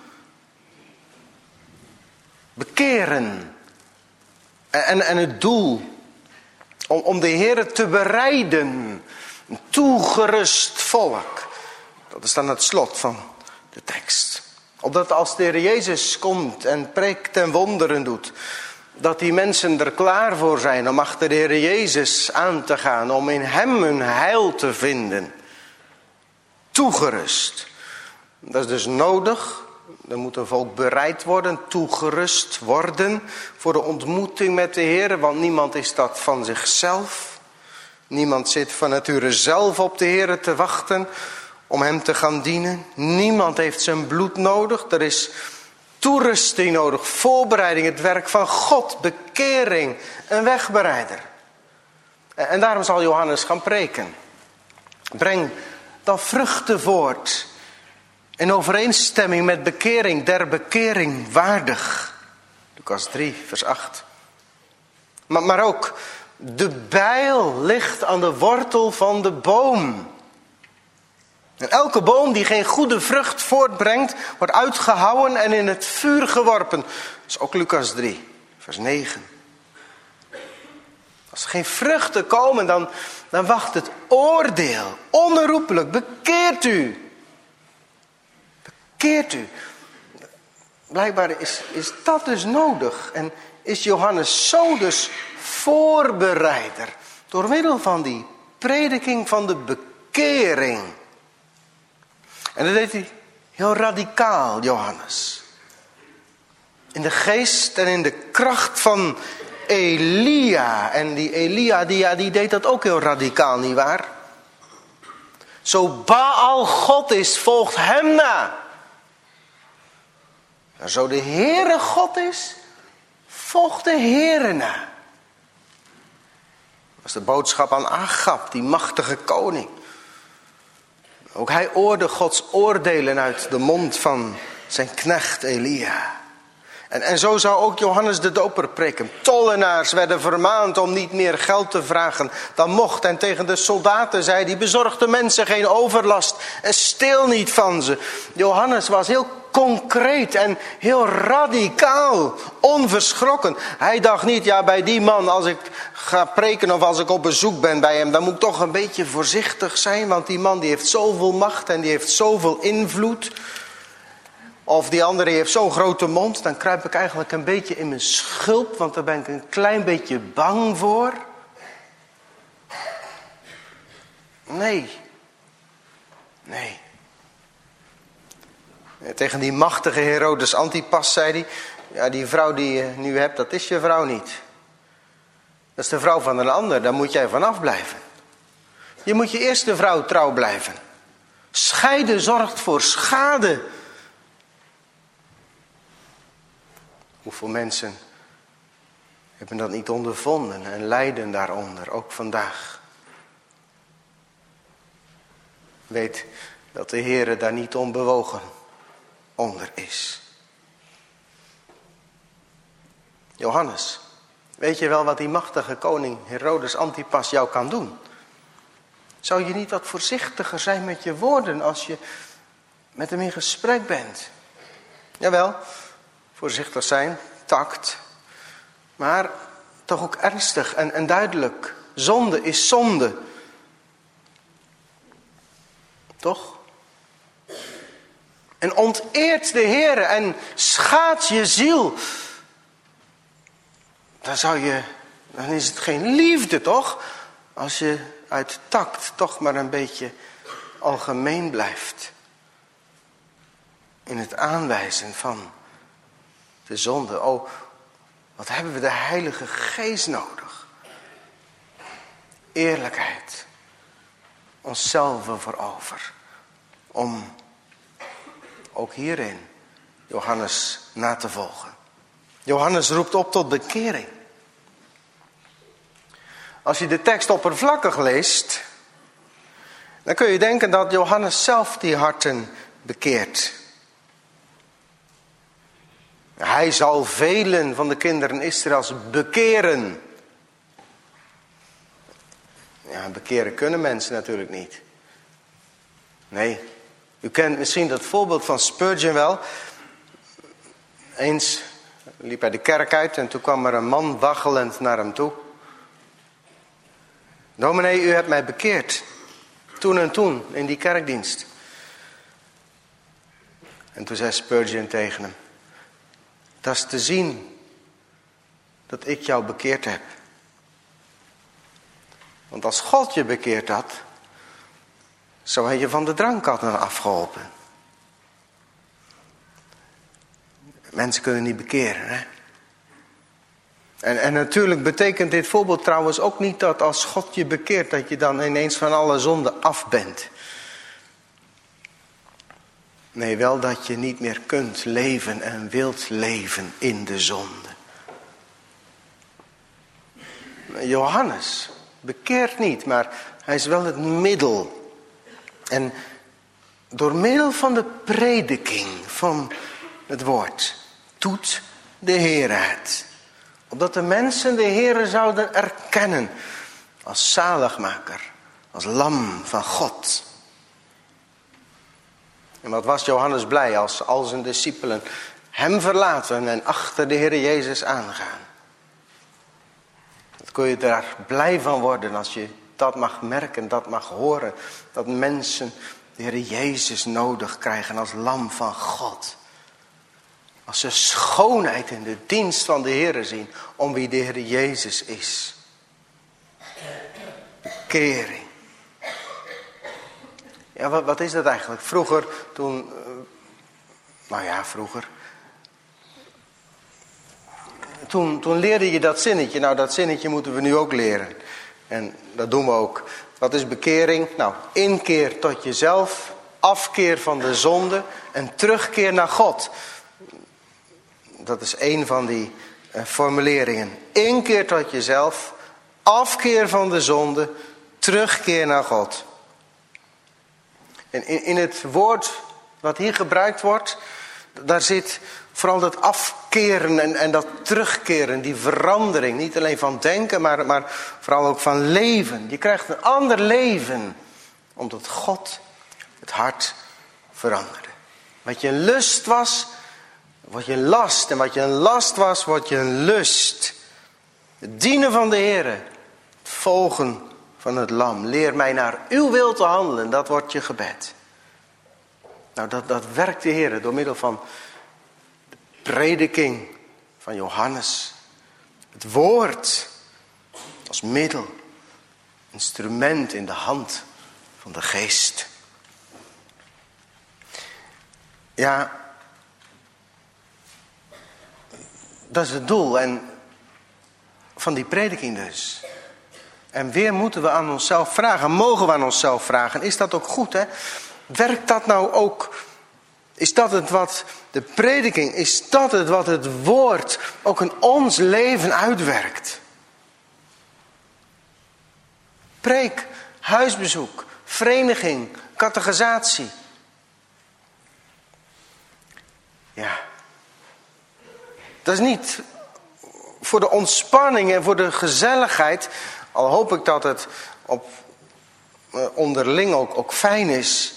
Bekeren. En, en het doel om, om de Heere te bereiden. Een toegerust volk. Dat is dan het slot van de tekst. Opdat als de Heer Jezus komt en preekt en wonderen doet, dat die mensen er klaar voor zijn om achter de Heer Jezus aan te gaan. Om in hem hun heil te vinden. Toegerust. Dat is dus nodig. Er moet een volk bereid worden, toegerust worden voor de ontmoeting met de Heer. Want niemand is dat van zichzelf. Niemand zit van nature zelf op de Heer te wachten om hem te gaan dienen. Niemand heeft zijn bloed nodig. Er is toerusting nodig, voorbereiding, het werk van God, bekering, een wegbereider. En daarom zal Johannes gaan preken. Breng dan vruchten voort In overeenstemming met bekering, der bekering waardig. Lucas drie, vers acht. Maar, maar ook, de bijl ligt aan de wortel van de boom. En elke boom die geen goede vrucht voortbrengt, wordt uitgehouwen en in het vuur geworpen. Dat is ook Lucas drie, vers negen. Als er geen vruchten komen, dan, dan wacht het oordeel. Onherroepelijk, bekeert u. Bekeert u. Blijkbaar is, is dat dus nodig. En is Johannes zo dus voorbereider. Door middel van die prediking van de bekering. En dat deed hij heel radicaal, Johannes. In de geest en in de kracht van Elia. En die Elia, die, ja, die deed dat ook heel radicaal, nietwaar? Zo Baal God is, volgt hem na. En zo de Heere God is, volgt de Heere na. Dat was de boodschap aan Agab, die machtige koning. Ook hij hoorde Gods oordelen uit de mond van zijn knecht Elia. En, en zo zou ook Johannes de Doper preken. Tollenaars werden vermaand om niet meer geld te vragen dan mocht. En tegen de soldaten zei hij, bezorg de mensen geen overlast en steel niet van ze. Johannes was heel concreet en heel radicaal, onverschrokken. Hij dacht niet, ja, bij die man, als ik ga preken of als ik op bezoek ben bij hem, dan moet ik toch een beetje voorzichtig zijn, want die man die heeft zoveel macht en die heeft zoveel invloed. Of die andere die heeft zo'n grote mond, dan kruip ik eigenlijk een beetje in mijn schulp, want daar ben ik een klein beetje bang voor. Nee. Nee. Tegen die machtige Herodes Antipas zei hij, ja, die vrouw die je nu hebt, dat is je vrouw niet. Dat is de vrouw van een ander, daar moet jij vanaf blijven. Je moet je eerste vrouw trouw blijven. Scheiden zorgt voor schade. Hoeveel mensen hebben dat niet ondervonden en lijden daaronder, ook vandaag. Weet dat de Heere daar niet onbewogen onder is. Johannes, weet je wel wat die machtige koning Herodes Antipas jou kan doen? Zou je niet wat voorzichtiger zijn met je woorden als je met hem in gesprek bent? Jawel, voorzichtig zijn, tact. Maar toch ook ernstig en, en duidelijk. Zonde is zonde. Toch? En onteert de Heere en schaadt je ziel. Dan zou je, dan is het geen liefde, toch? Als je uit tact toch maar een beetje algemeen blijft. In het aanwijzen van de zonde. Oh, wat hebben we de Heilige Geest nodig. Eerlijkheid. Onszelf voorover. Om ook hierin Johannes na te volgen. Johannes roept op tot bekering. Als je de tekst oppervlakkig leest, dan kun je denken dat Johannes zelf die harten bekeert. Hij zal velen van de kinderen Israëls bekeren. Ja, bekeren kunnen mensen natuurlijk niet. Nee, u kent misschien dat voorbeeld van Spurgeon wel. Eens liep hij de kerk uit en toen kwam er een man waggelend naar hem toe. Dominee, u hebt mij bekeerd. Toen en toen, in die kerkdienst. En toen zei Spurgeon tegen hem. Dat is te zien dat ik jou bekeerd heb. Want als God je bekeerd had, zou hij je van de drank hadden afgeholpen. Mensen kunnen niet bekeren, hè? En, en natuurlijk betekent dit voorbeeld trouwens ook niet dat als God je bekeert, dat je dan ineens van alle zonde af bent. Nee, wel dat je niet meer kunt leven en wilt leven in de zonde. Johannes bekeert niet, maar hij is wel het middel. En door middel van de prediking van het woord doet de Heere het. Opdat de mensen de Heere zouden erkennen als zaligmaker, als lam van God. En wat was Johannes blij als al zijn discipelen hem verlaten en achter de Heere Jezus aangaan. Dat kun je daar blij van worden als je dat mag merken, dat mag horen. Dat mensen de Heere Jezus nodig krijgen als lam van God. Als ze schoonheid in de dienst van de Heere zien om wie de Heere Jezus is. Bekering. Ja, wat, wat is dat eigenlijk? Vroeger, toen... Uh, nou ja, vroeger... Toen, toen leerde je dat zinnetje. Nou, dat zinnetje moeten we nu ook leren. En dat doen we ook. Wat is bekering? Nou, inkeer tot jezelf. Afkeer van de zonde. En terugkeer naar God. Dat is een van die uh, formuleringen. Inkeer tot jezelf. Afkeer van de zonde. Terugkeer naar God. En in, in het woord wat hier gebruikt wordt, daar zit vooral dat afkeren en, en dat terugkeren, die verandering. Niet alleen van denken, maar, maar vooral ook van leven. Je krijgt een ander leven, omdat God het hart veranderde. Wat je een lust was, wordt je een last. En wat je een last was, wordt je een lust. Het dienen van de Heere, het volgen van het lam. Leer mij naar uw wil te handelen, dat wordt je gebed. Nou, dat, dat werkt de Heer door middel van de prediking van Johannes. Het woord als middel, instrument in de hand van de geest. Ja, dat is het doel en van die prediking dus. En weer moeten we aan onszelf vragen, mogen we aan onszelf vragen, is dat ook goed, hè? Werkt dat nou ook, is dat het wat de prediking, is dat het wat het woord ook in ons leven uitwerkt? Preek, huisbezoek, vereniging, catechisatie. Ja, dat is niet voor de ontspanning en voor de gezelligheid, al hoop ik dat het op onderling ook, ook fijn is.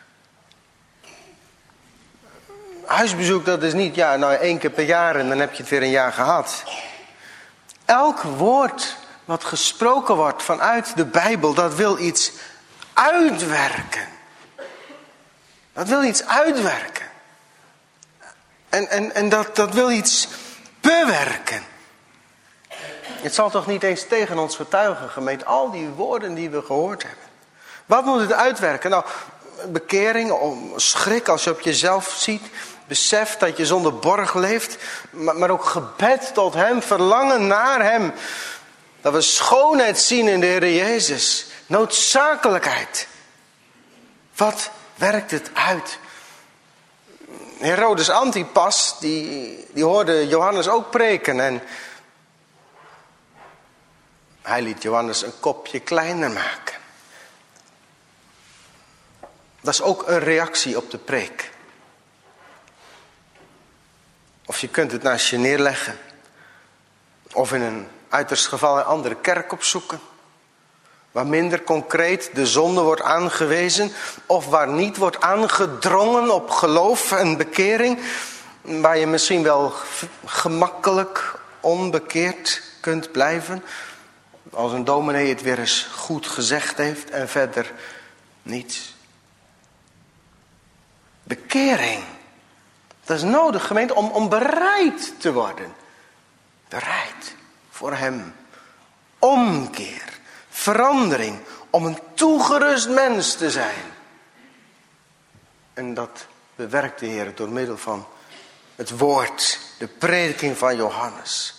Huisbezoek, dat is niet, ja, nou één keer per jaar en dan heb je het weer een jaar gehad. Elk woord wat gesproken wordt vanuit de Bijbel, dat wil iets uitwerken. Dat wil iets uitwerken. En, en, en dat, dat wil iets bewerken. Het zal toch niet eens tegen ons getuigen, gemeente, al die woorden die we gehoord hebben. Wat moet het uitwerken? Nou, bekering, schrik als je op jezelf ziet. Besef dat je zonder borg leeft. Maar, maar ook gebed tot hem, verlangen naar hem. Dat we schoonheid zien in de Heer Jezus. Noodzakelijkheid. Wat werkt het uit? Herodes Antipas, die, die hoorde Johannes ook preken. En hij liet Johannes een kopje kleiner maken. Dat is ook een reactie op de preek. Of je kunt het naast je neerleggen. Of in een uiterst geval een andere kerk opzoeken. Waar minder concreet de zonde wordt aangewezen. Of waar niet wordt aangedrongen op geloof en bekering. Waar je misschien wel gemakkelijk onbekeerd kunt blijven. Als een dominee het weer eens goed gezegd heeft en verder niets. Bekering. Dat is nodig, gemeente, om, om bereid te worden. Bereid voor hem. Omkeer. Verandering. Om een toegerust mens te zijn. En dat bewerkt de Heer door middel van het woord. De prediking van Johannes.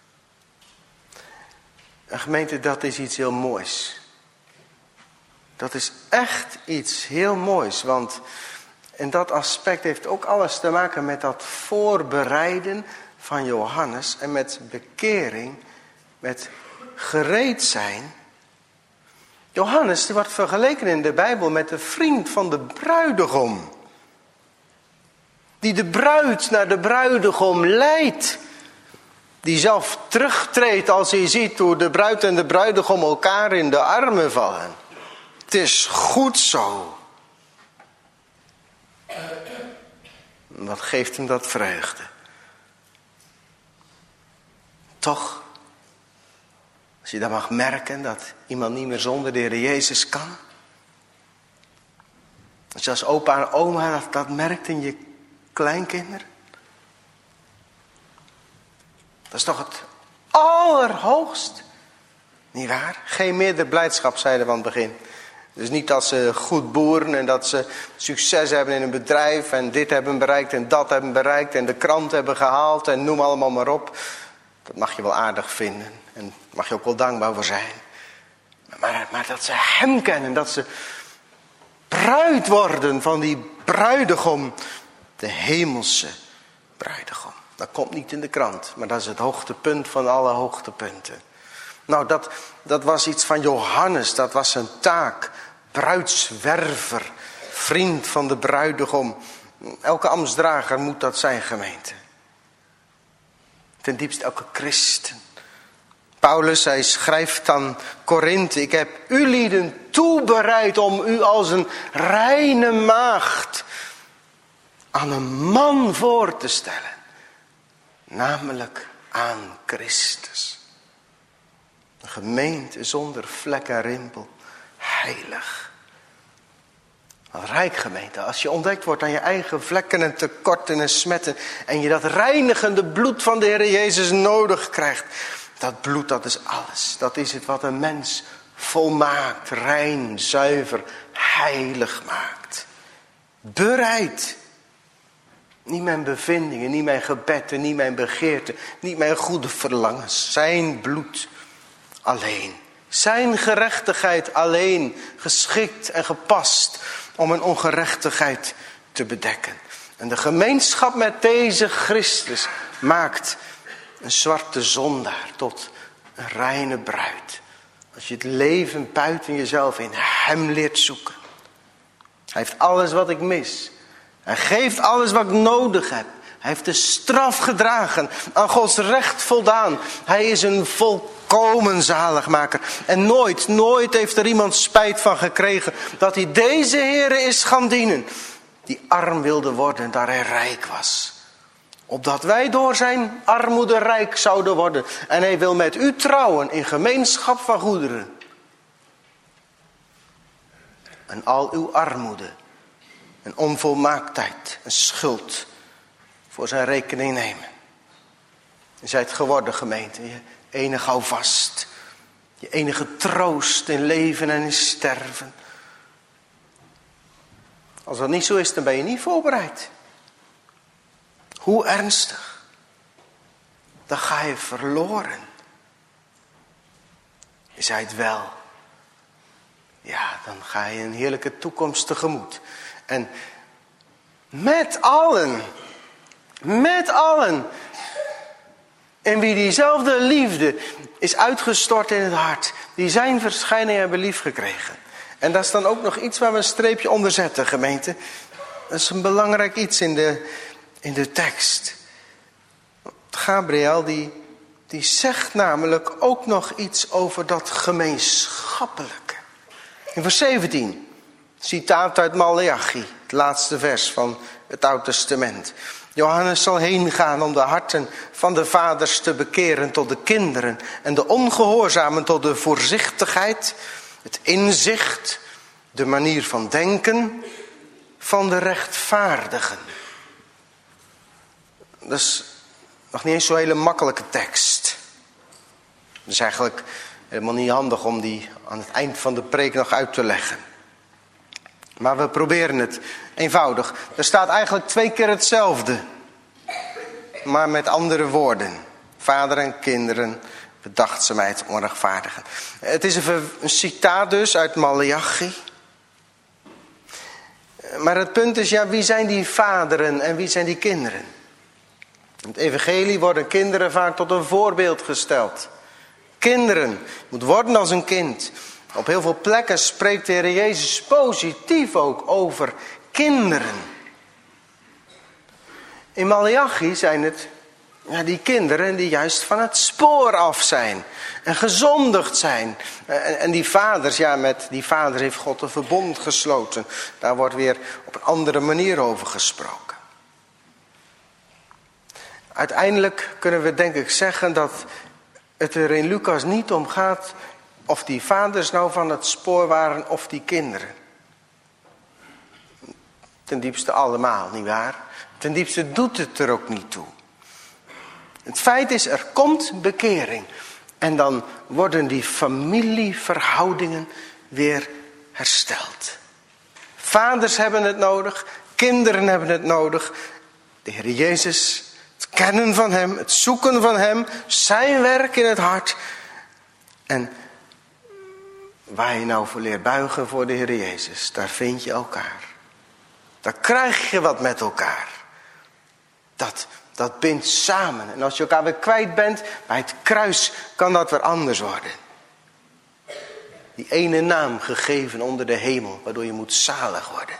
En gemeente, dat is iets heel moois. Dat is echt iets heel moois. Want en dat aspect heeft ook alles te maken met dat voorbereiden van Johannes. En met bekering, met gereed zijn Johannes die wordt vergeleken in de Bijbel met de vriend van de bruidegom. Die de bruid naar de bruidegom leidt. Die zelf terugtreedt als hij ziet hoe de bruid en de bruidegom elkaar in de armen vallen. Het is goed zo. Wat geeft hem dat vreugde? Toch, als je dan mag merken dat iemand niet meer zonder de Heer Jezus kan. Als je als opa en oma dat, dat merkt in je kleinkinderen. Dat is toch het allerhoogst. Niet waar? Geen meerder blijdschap, zeiden we aan het begin. Dus niet dat ze goed boeren en dat ze succes hebben in een bedrijf en dit hebben bereikt en dat hebben bereikt en de krant hebben gehaald en noem allemaal maar op. Dat mag je wel aardig vinden en daar mag je ook wel dankbaar voor zijn. Maar, maar dat ze hem kennen, dat ze bruid worden van die bruidegom, de hemelse bruidegom. Dat komt niet in de krant, maar dat is het hoogtepunt van alle hoogtepunten. Nou, dat, dat was iets van Johannes, dat was zijn taak. Bruidswerver, vriend van de bruidegom. Elke ambtsdrager moet dat zijn, gemeente. Ten diepste elke christen. Paulus, hij schrijft aan Korinthe: ik heb u lieden toebereid om u als een reine maagd aan een man voor te stellen. Namelijk aan Christus. Een gemeente zonder vlek en rimpel. Heilig. Een rijk gemeente. Als je ontdekt wordt aan je eigen vlekken en tekorten en smetten. En je dat reinigende bloed van de Heer Jezus nodig krijgt. Dat bloed, dat is alles. Dat is het wat een mens volmaakt, rein, zuiver, heilig maakt. Bereid. Niet mijn bevindingen, niet mijn gebeden, niet mijn begeerten, niet mijn goede verlangens. Zijn bloed alleen. Zijn gerechtigheid alleen geschikt en gepast om een ongerechtigheid te bedekken. En de gemeenschap met deze Christus maakt een zwarte zondaar tot een reine bruid. Als je het leven buiten jezelf in hem leert zoeken. Hij heeft alles wat ik mis. Hij geeft alles wat ik nodig heb. Hij heeft de straf gedragen, aan Gods recht voldaan. Hij is een volkomen zaligmaker. En nooit, nooit heeft er iemand spijt van gekregen dat hij deze Heere is gaan dienen. Die arm wilde worden, daar hij rijk was. Opdat wij door zijn armoede rijk zouden worden. En hij wil met u trouwen in gemeenschap van goederen. En al uw armoede en onvolmaaktheid en schuld voor zijn rekening nemen. Je zijt geworden, gemeente, je enige houvast. Je enige troost in leven en in sterven. Als dat niet zo is, dan ben je niet voorbereid. Hoe ernstig. Dan ga je verloren. Je zijt wel. Ja, dan ga je een heerlijke toekomst tegemoet. En met allen, met allen, in wie diezelfde liefde is uitgestort in het hart, die zijn verschijning hebben lief gekregen. En dat is dan ook nog iets waar we een streepje onder zetten, gemeente. Dat is een belangrijk iets in de, in de tekst. Gabriel die, die zegt namelijk ook nog iets over dat gemeenschappelijke. In vers zeventien, citaat uit Maleachi, het laatste vers van het Oude Testament. Johannes zal heen gaan om de harten van de vaders te bekeren tot de kinderen en de ongehoorzamen tot de voorzichtigheid, het inzicht, de manier van denken van de rechtvaardigen. Dat is nog niet eens zo'n hele makkelijke tekst. Het is eigenlijk helemaal niet handig om die aan het eind van de preek nog uit te leggen. Maar we proberen het eenvoudig. Er staat eigenlijk twee keer hetzelfde. Maar met andere woorden. Vader en kinderen, bedachtzaamheid, onrechtvaardigen. Het is een, een citaat dus uit Maleachi. Maar het punt is, ja, wie zijn die vaderen en wie zijn die kinderen? In het evangelie worden kinderen vaak tot een voorbeeld gesteld. Kinderen, je moet worden als een kind. Op heel veel plekken spreekt de Heer Jezus positief ook over kinderen. In Maleachi zijn het ja, die kinderen die juist van het spoor af zijn. En gezondigd zijn. En, en die vaders, ja, met die vader heeft God een verbond gesloten. Daar wordt weer op een andere manier over gesproken. Uiteindelijk kunnen we denk ik zeggen dat het er in Lucas niet om gaat of die vaders nou van het spoor waren of die kinderen. Ten diepste allemaal, nietwaar? Ten diepste doet het er ook niet toe. Het feit is, er komt bekering. En dan worden die familieverhoudingen weer hersteld. Vaders hebben het nodig, kinderen hebben het nodig. De Heer Jezus, het kennen van hem, het zoeken van hem, zijn werk in het hart. En waar je nou voor leert buigen voor de Heer Jezus, daar vind je elkaar. Daar krijg je wat met elkaar. Dat, dat bindt samen. En als je elkaar weer kwijt bent, bij het kruis kan dat weer anders worden. Die ene naam gegeven onder de hemel, waardoor je moet zalig worden.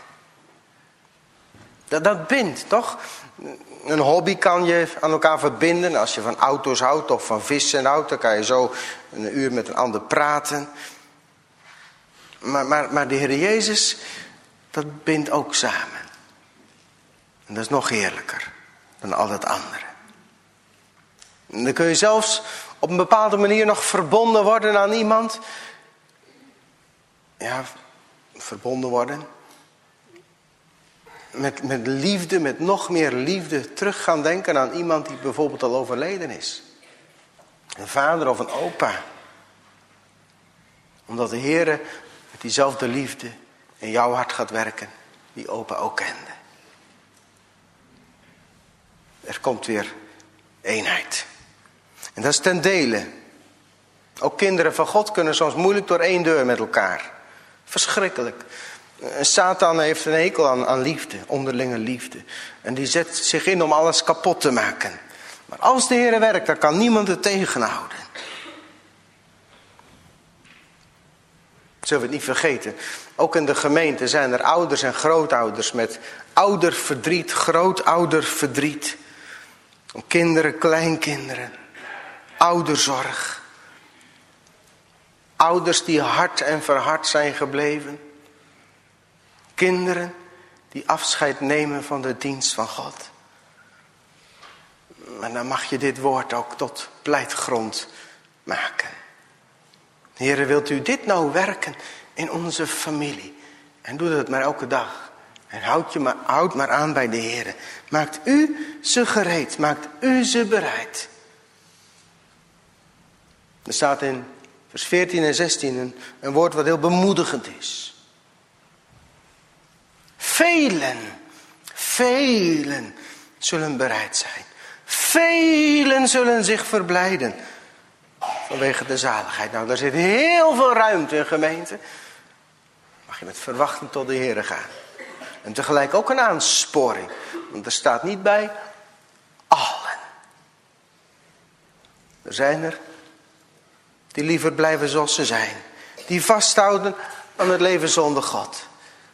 Dat, dat bindt, toch? Een hobby kan je aan elkaar verbinden. Als je van auto's houdt of van vissen houdt, dan kan je zo een uur met een ander praten. Maar, maar, maar de Heer Jezus, dat bindt ook samen. En dat is nog heerlijker dan al dat andere. En dan kun je zelfs op een bepaalde manier nog verbonden worden aan iemand. Ja, verbonden worden. Met, met liefde, met nog meer liefde terug gaan denken aan iemand die bijvoorbeeld al overleden is. Een vader of een opa. Omdat de Heer met diezelfde liefde in jouw hart gaat werken, die opa ook kende. Er komt weer eenheid. En dat is ten dele. Ook kinderen van God kunnen soms moeilijk door één deur met elkaar. Verschrikkelijk. Satan heeft een hekel aan, aan liefde, onderlinge liefde. En die zet zich in om alles kapot te maken. Maar als de Heer werkt, dan kan niemand het tegenhouden. Zullen we het niet vergeten. Ook in de gemeente zijn er ouders en grootouders met ouderverdriet, grootouderverdriet. Kinderen, kleinkinderen. Ouderzorg. Ouders die hard en verhard zijn gebleven. Kinderen die afscheid nemen van de dienst van God. Maar dan mag je dit woord ook tot pleitgrond maken. Heere, wilt u dit nou werken in onze familie? En doe dat maar elke dag. En houd, je maar, houd maar aan bij de Heere. Maakt u ze gereed. Maakt u ze bereid. Er staat in vers veertien en zestien een, een woord wat heel bemoedigend is. Velen, velen zullen bereid zijn. Velen zullen zich verblijden. Vanwege de zaligheid. Nou, daar zit heel veel ruimte in, gemeente. Mag je met verwachting tot de Heere gaan. En tegelijk ook een aansporing. Want er staat niet bij allen. Er zijn er die liever blijven zoals ze zijn. Die vasthouden aan het leven zonder God.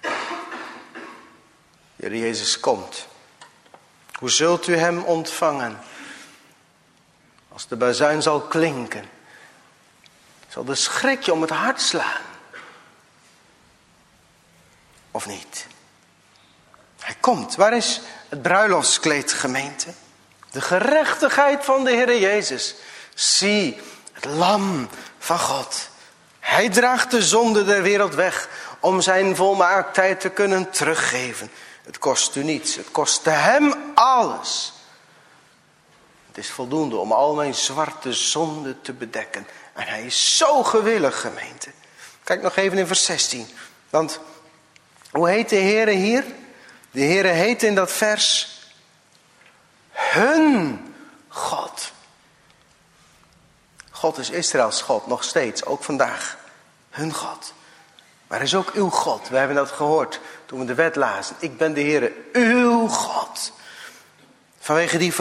De Heer Jezus komt. Hoe zult u hem ontvangen? Als de bazuin zal klinken, zal de schrik je om het hart slaan. Of niet? Hij komt. Waar is het bruiloftskleed, gemeente? De gerechtigheid van de Heer Jezus. Zie, het lam van God. Hij draagt de zonde der wereld weg om zijn volmaaktheid te kunnen teruggeven. Het kost u niets. Het kostte hem alles. Het is voldoende om al mijn zwarte zonden te bedekken. En hij is zo gewillig, gemeente. Kijk nog even in vers zestien. Want hoe heet de Heere hier? De Heere heet in dat vers hun God. God is Israëls God, nog steeds, ook vandaag. Hun God. Maar hij is ook uw God. We hebben dat gehoord toen we de wet lazen. Ik ben de Heere, uw God. Vanwege die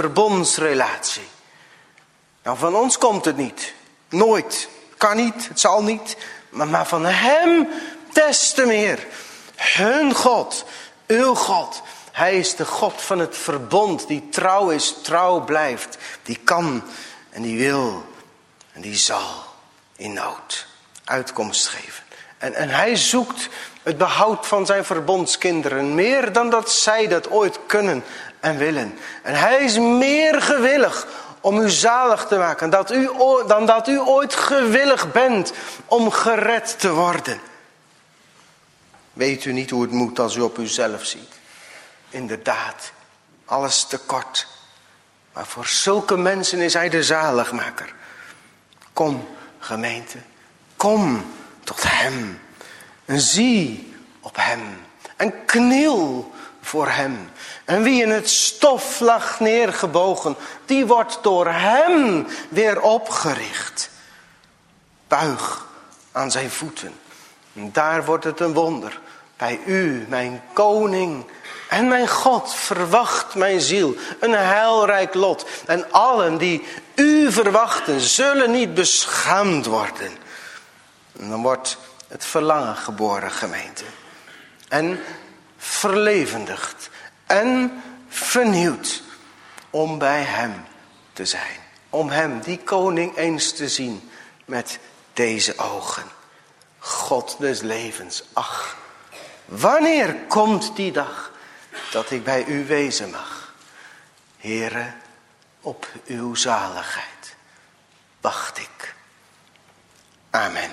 verbondsrelatie. Nou, van ons komt het niet. Nooit. Kan niet, het zal niet. maar, maar van hem des te meer. Hun God, uw God. Hij is de God van het verbond, die trouw is, trouw blijft. Die kan en die wil en die zal in nood uitkomst geven. En, en hij zoekt het behoud van zijn verbondskinderen meer dan dat zij dat ooit kunnen en willen. En hij is meer gewillig om u zalig te maken dat u, dan dat u ooit gewillig bent om gered te worden. Weet u niet hoe het moet als u op uzelf ziet? Inderdaad, alles tekort. Maar voor zulke mensen is hij de zaligmaker. Kom, gemeente, kom tot hem. En zie op hem. En kniel voor hem. En wie in het stof lag neergebogen, die wordt door hem weer opgericht. Buig aan zijn voeten. En daar wordt het een wonder. Bij u, mijn koning en mijn God, verwacht mijn ziel een heilrijk lot. En allen die u verwachten, zullen niet beschaamd worden. En dan wordt het verlangen geboren, gemeente. En verlevendigd. En vernieuwd. Om bij hem te zijn. Om hem, die koning, eens te zien met deze ogen. God des levens, ach. Wanneer komt die dag dat ik bij u wezen mag? Heere, op uw zaligheid wacht ik. Amen.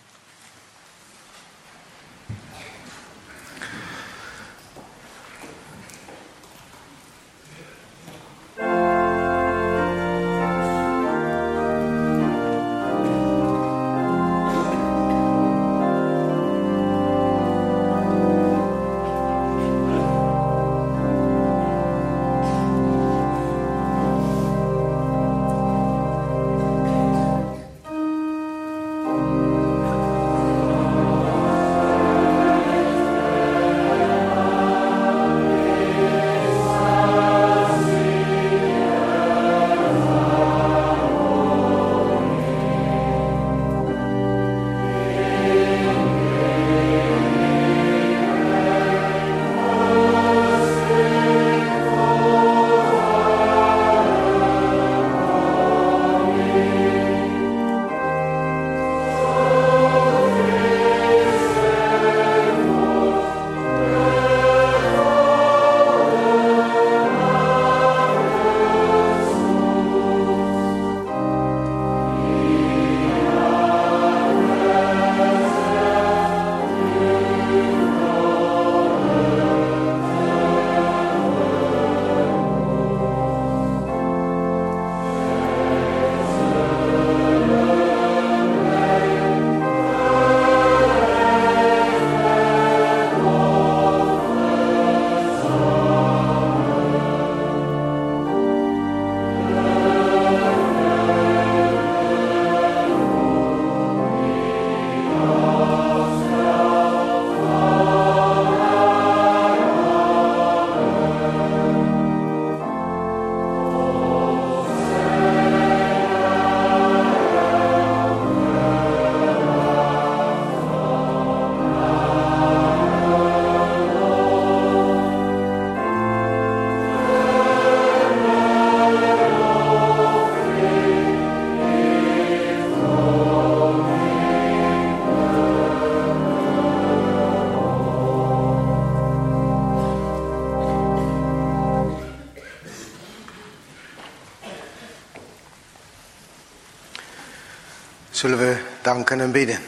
Zullen we danken en bidden.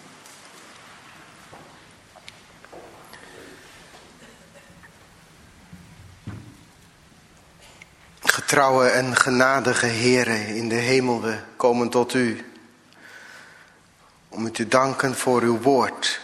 Getrouwe en genadige Heere in de hemel, we komen tot u om u te danken voor uw woord.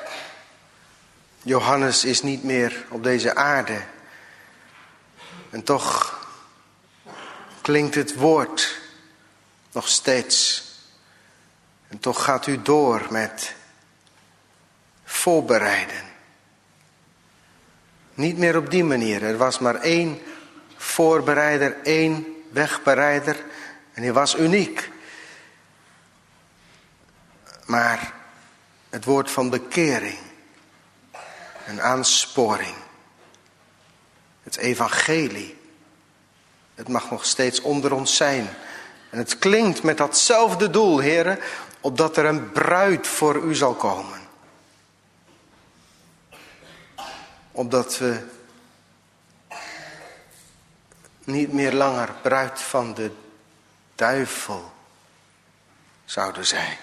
Johannes is niet meer op deze aarde en toch klinkt het woord nog steeds. En toch gaat u door met voorbereiden. Niet meer op die manier. Er was maar één voorbereider, één wegbereider. En hij was uniek. Maar Het woord van bekering en aansporing. Het evangelie. Het mag nog steeds onder ons zijn. En het klinkt met datzelfde doel, heren, opdat er een bruid voor u zal komen. Opdat we niet meer langer bruid van de duivel zouden zijn.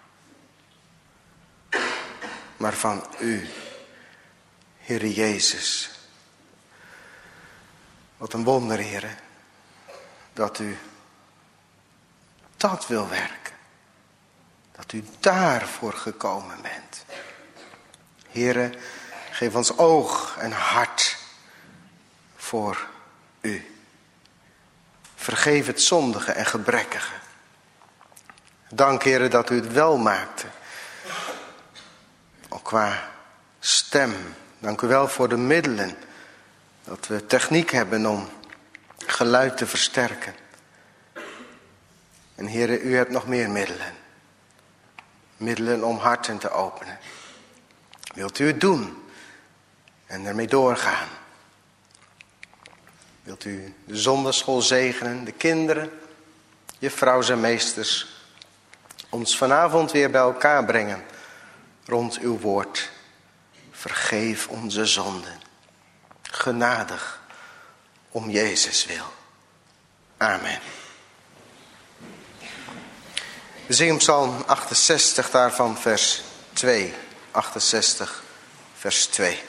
Maar van u, Heere Jezus. Wat een wonder, Heere, dat u dat wil werken. Dat u daarvoor gekomen bent. Heere, geef ons oog en hart voor u. Vergeef het zondige en gebrekkige. Dank, Heere, dat u het wel maakte. Ook qua stem. Dank u wel voor de middelen. Dat we techniek hebben om geluid te versterken. En Heere, u hebt nog meer middelen. Middelen om harten te openen. Wilt u het doen en ermee doorgaan? Wilt u de zondagschool zegenen, de kinderen, juffrouws en meesters, ons vanavond weer bij elkaar brengen rond uw woord. Vergeef onze zonden. Genadig om Jezus wil. Amen. We zingen Psalm achtenzestig, daarvan vers twee. achtenzestig, vers twee.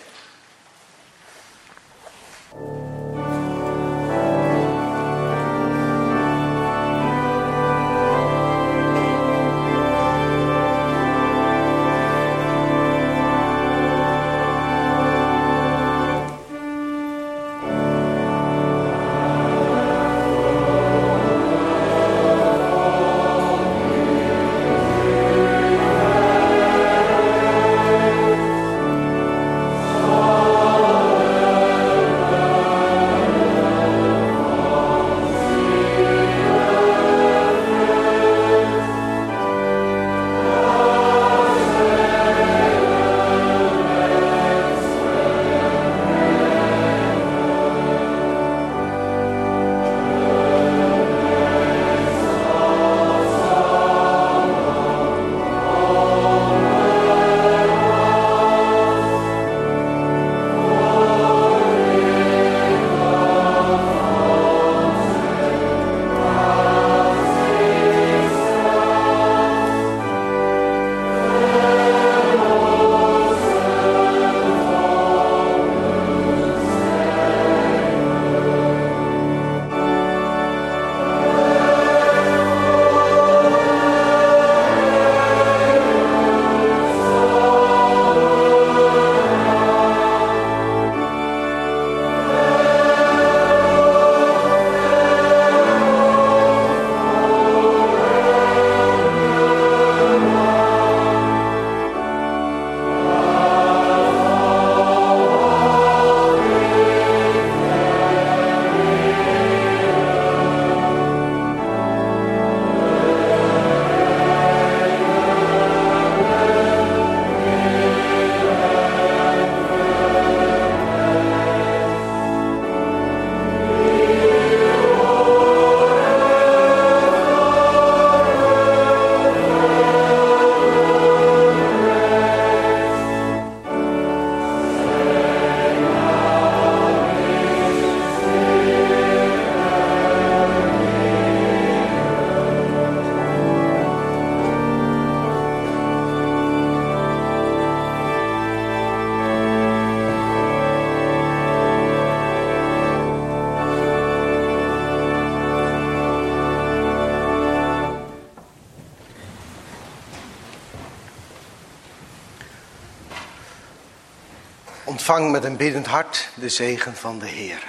Ontvang met een biddend hart de zegen van de Heer.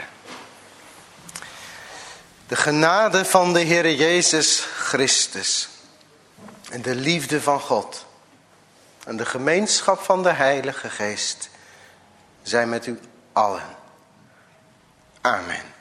De genade van de Heer Jezus Christus en de liefde van God en de gemeenschap van de Heilige Geest zijn met u allen. Amen.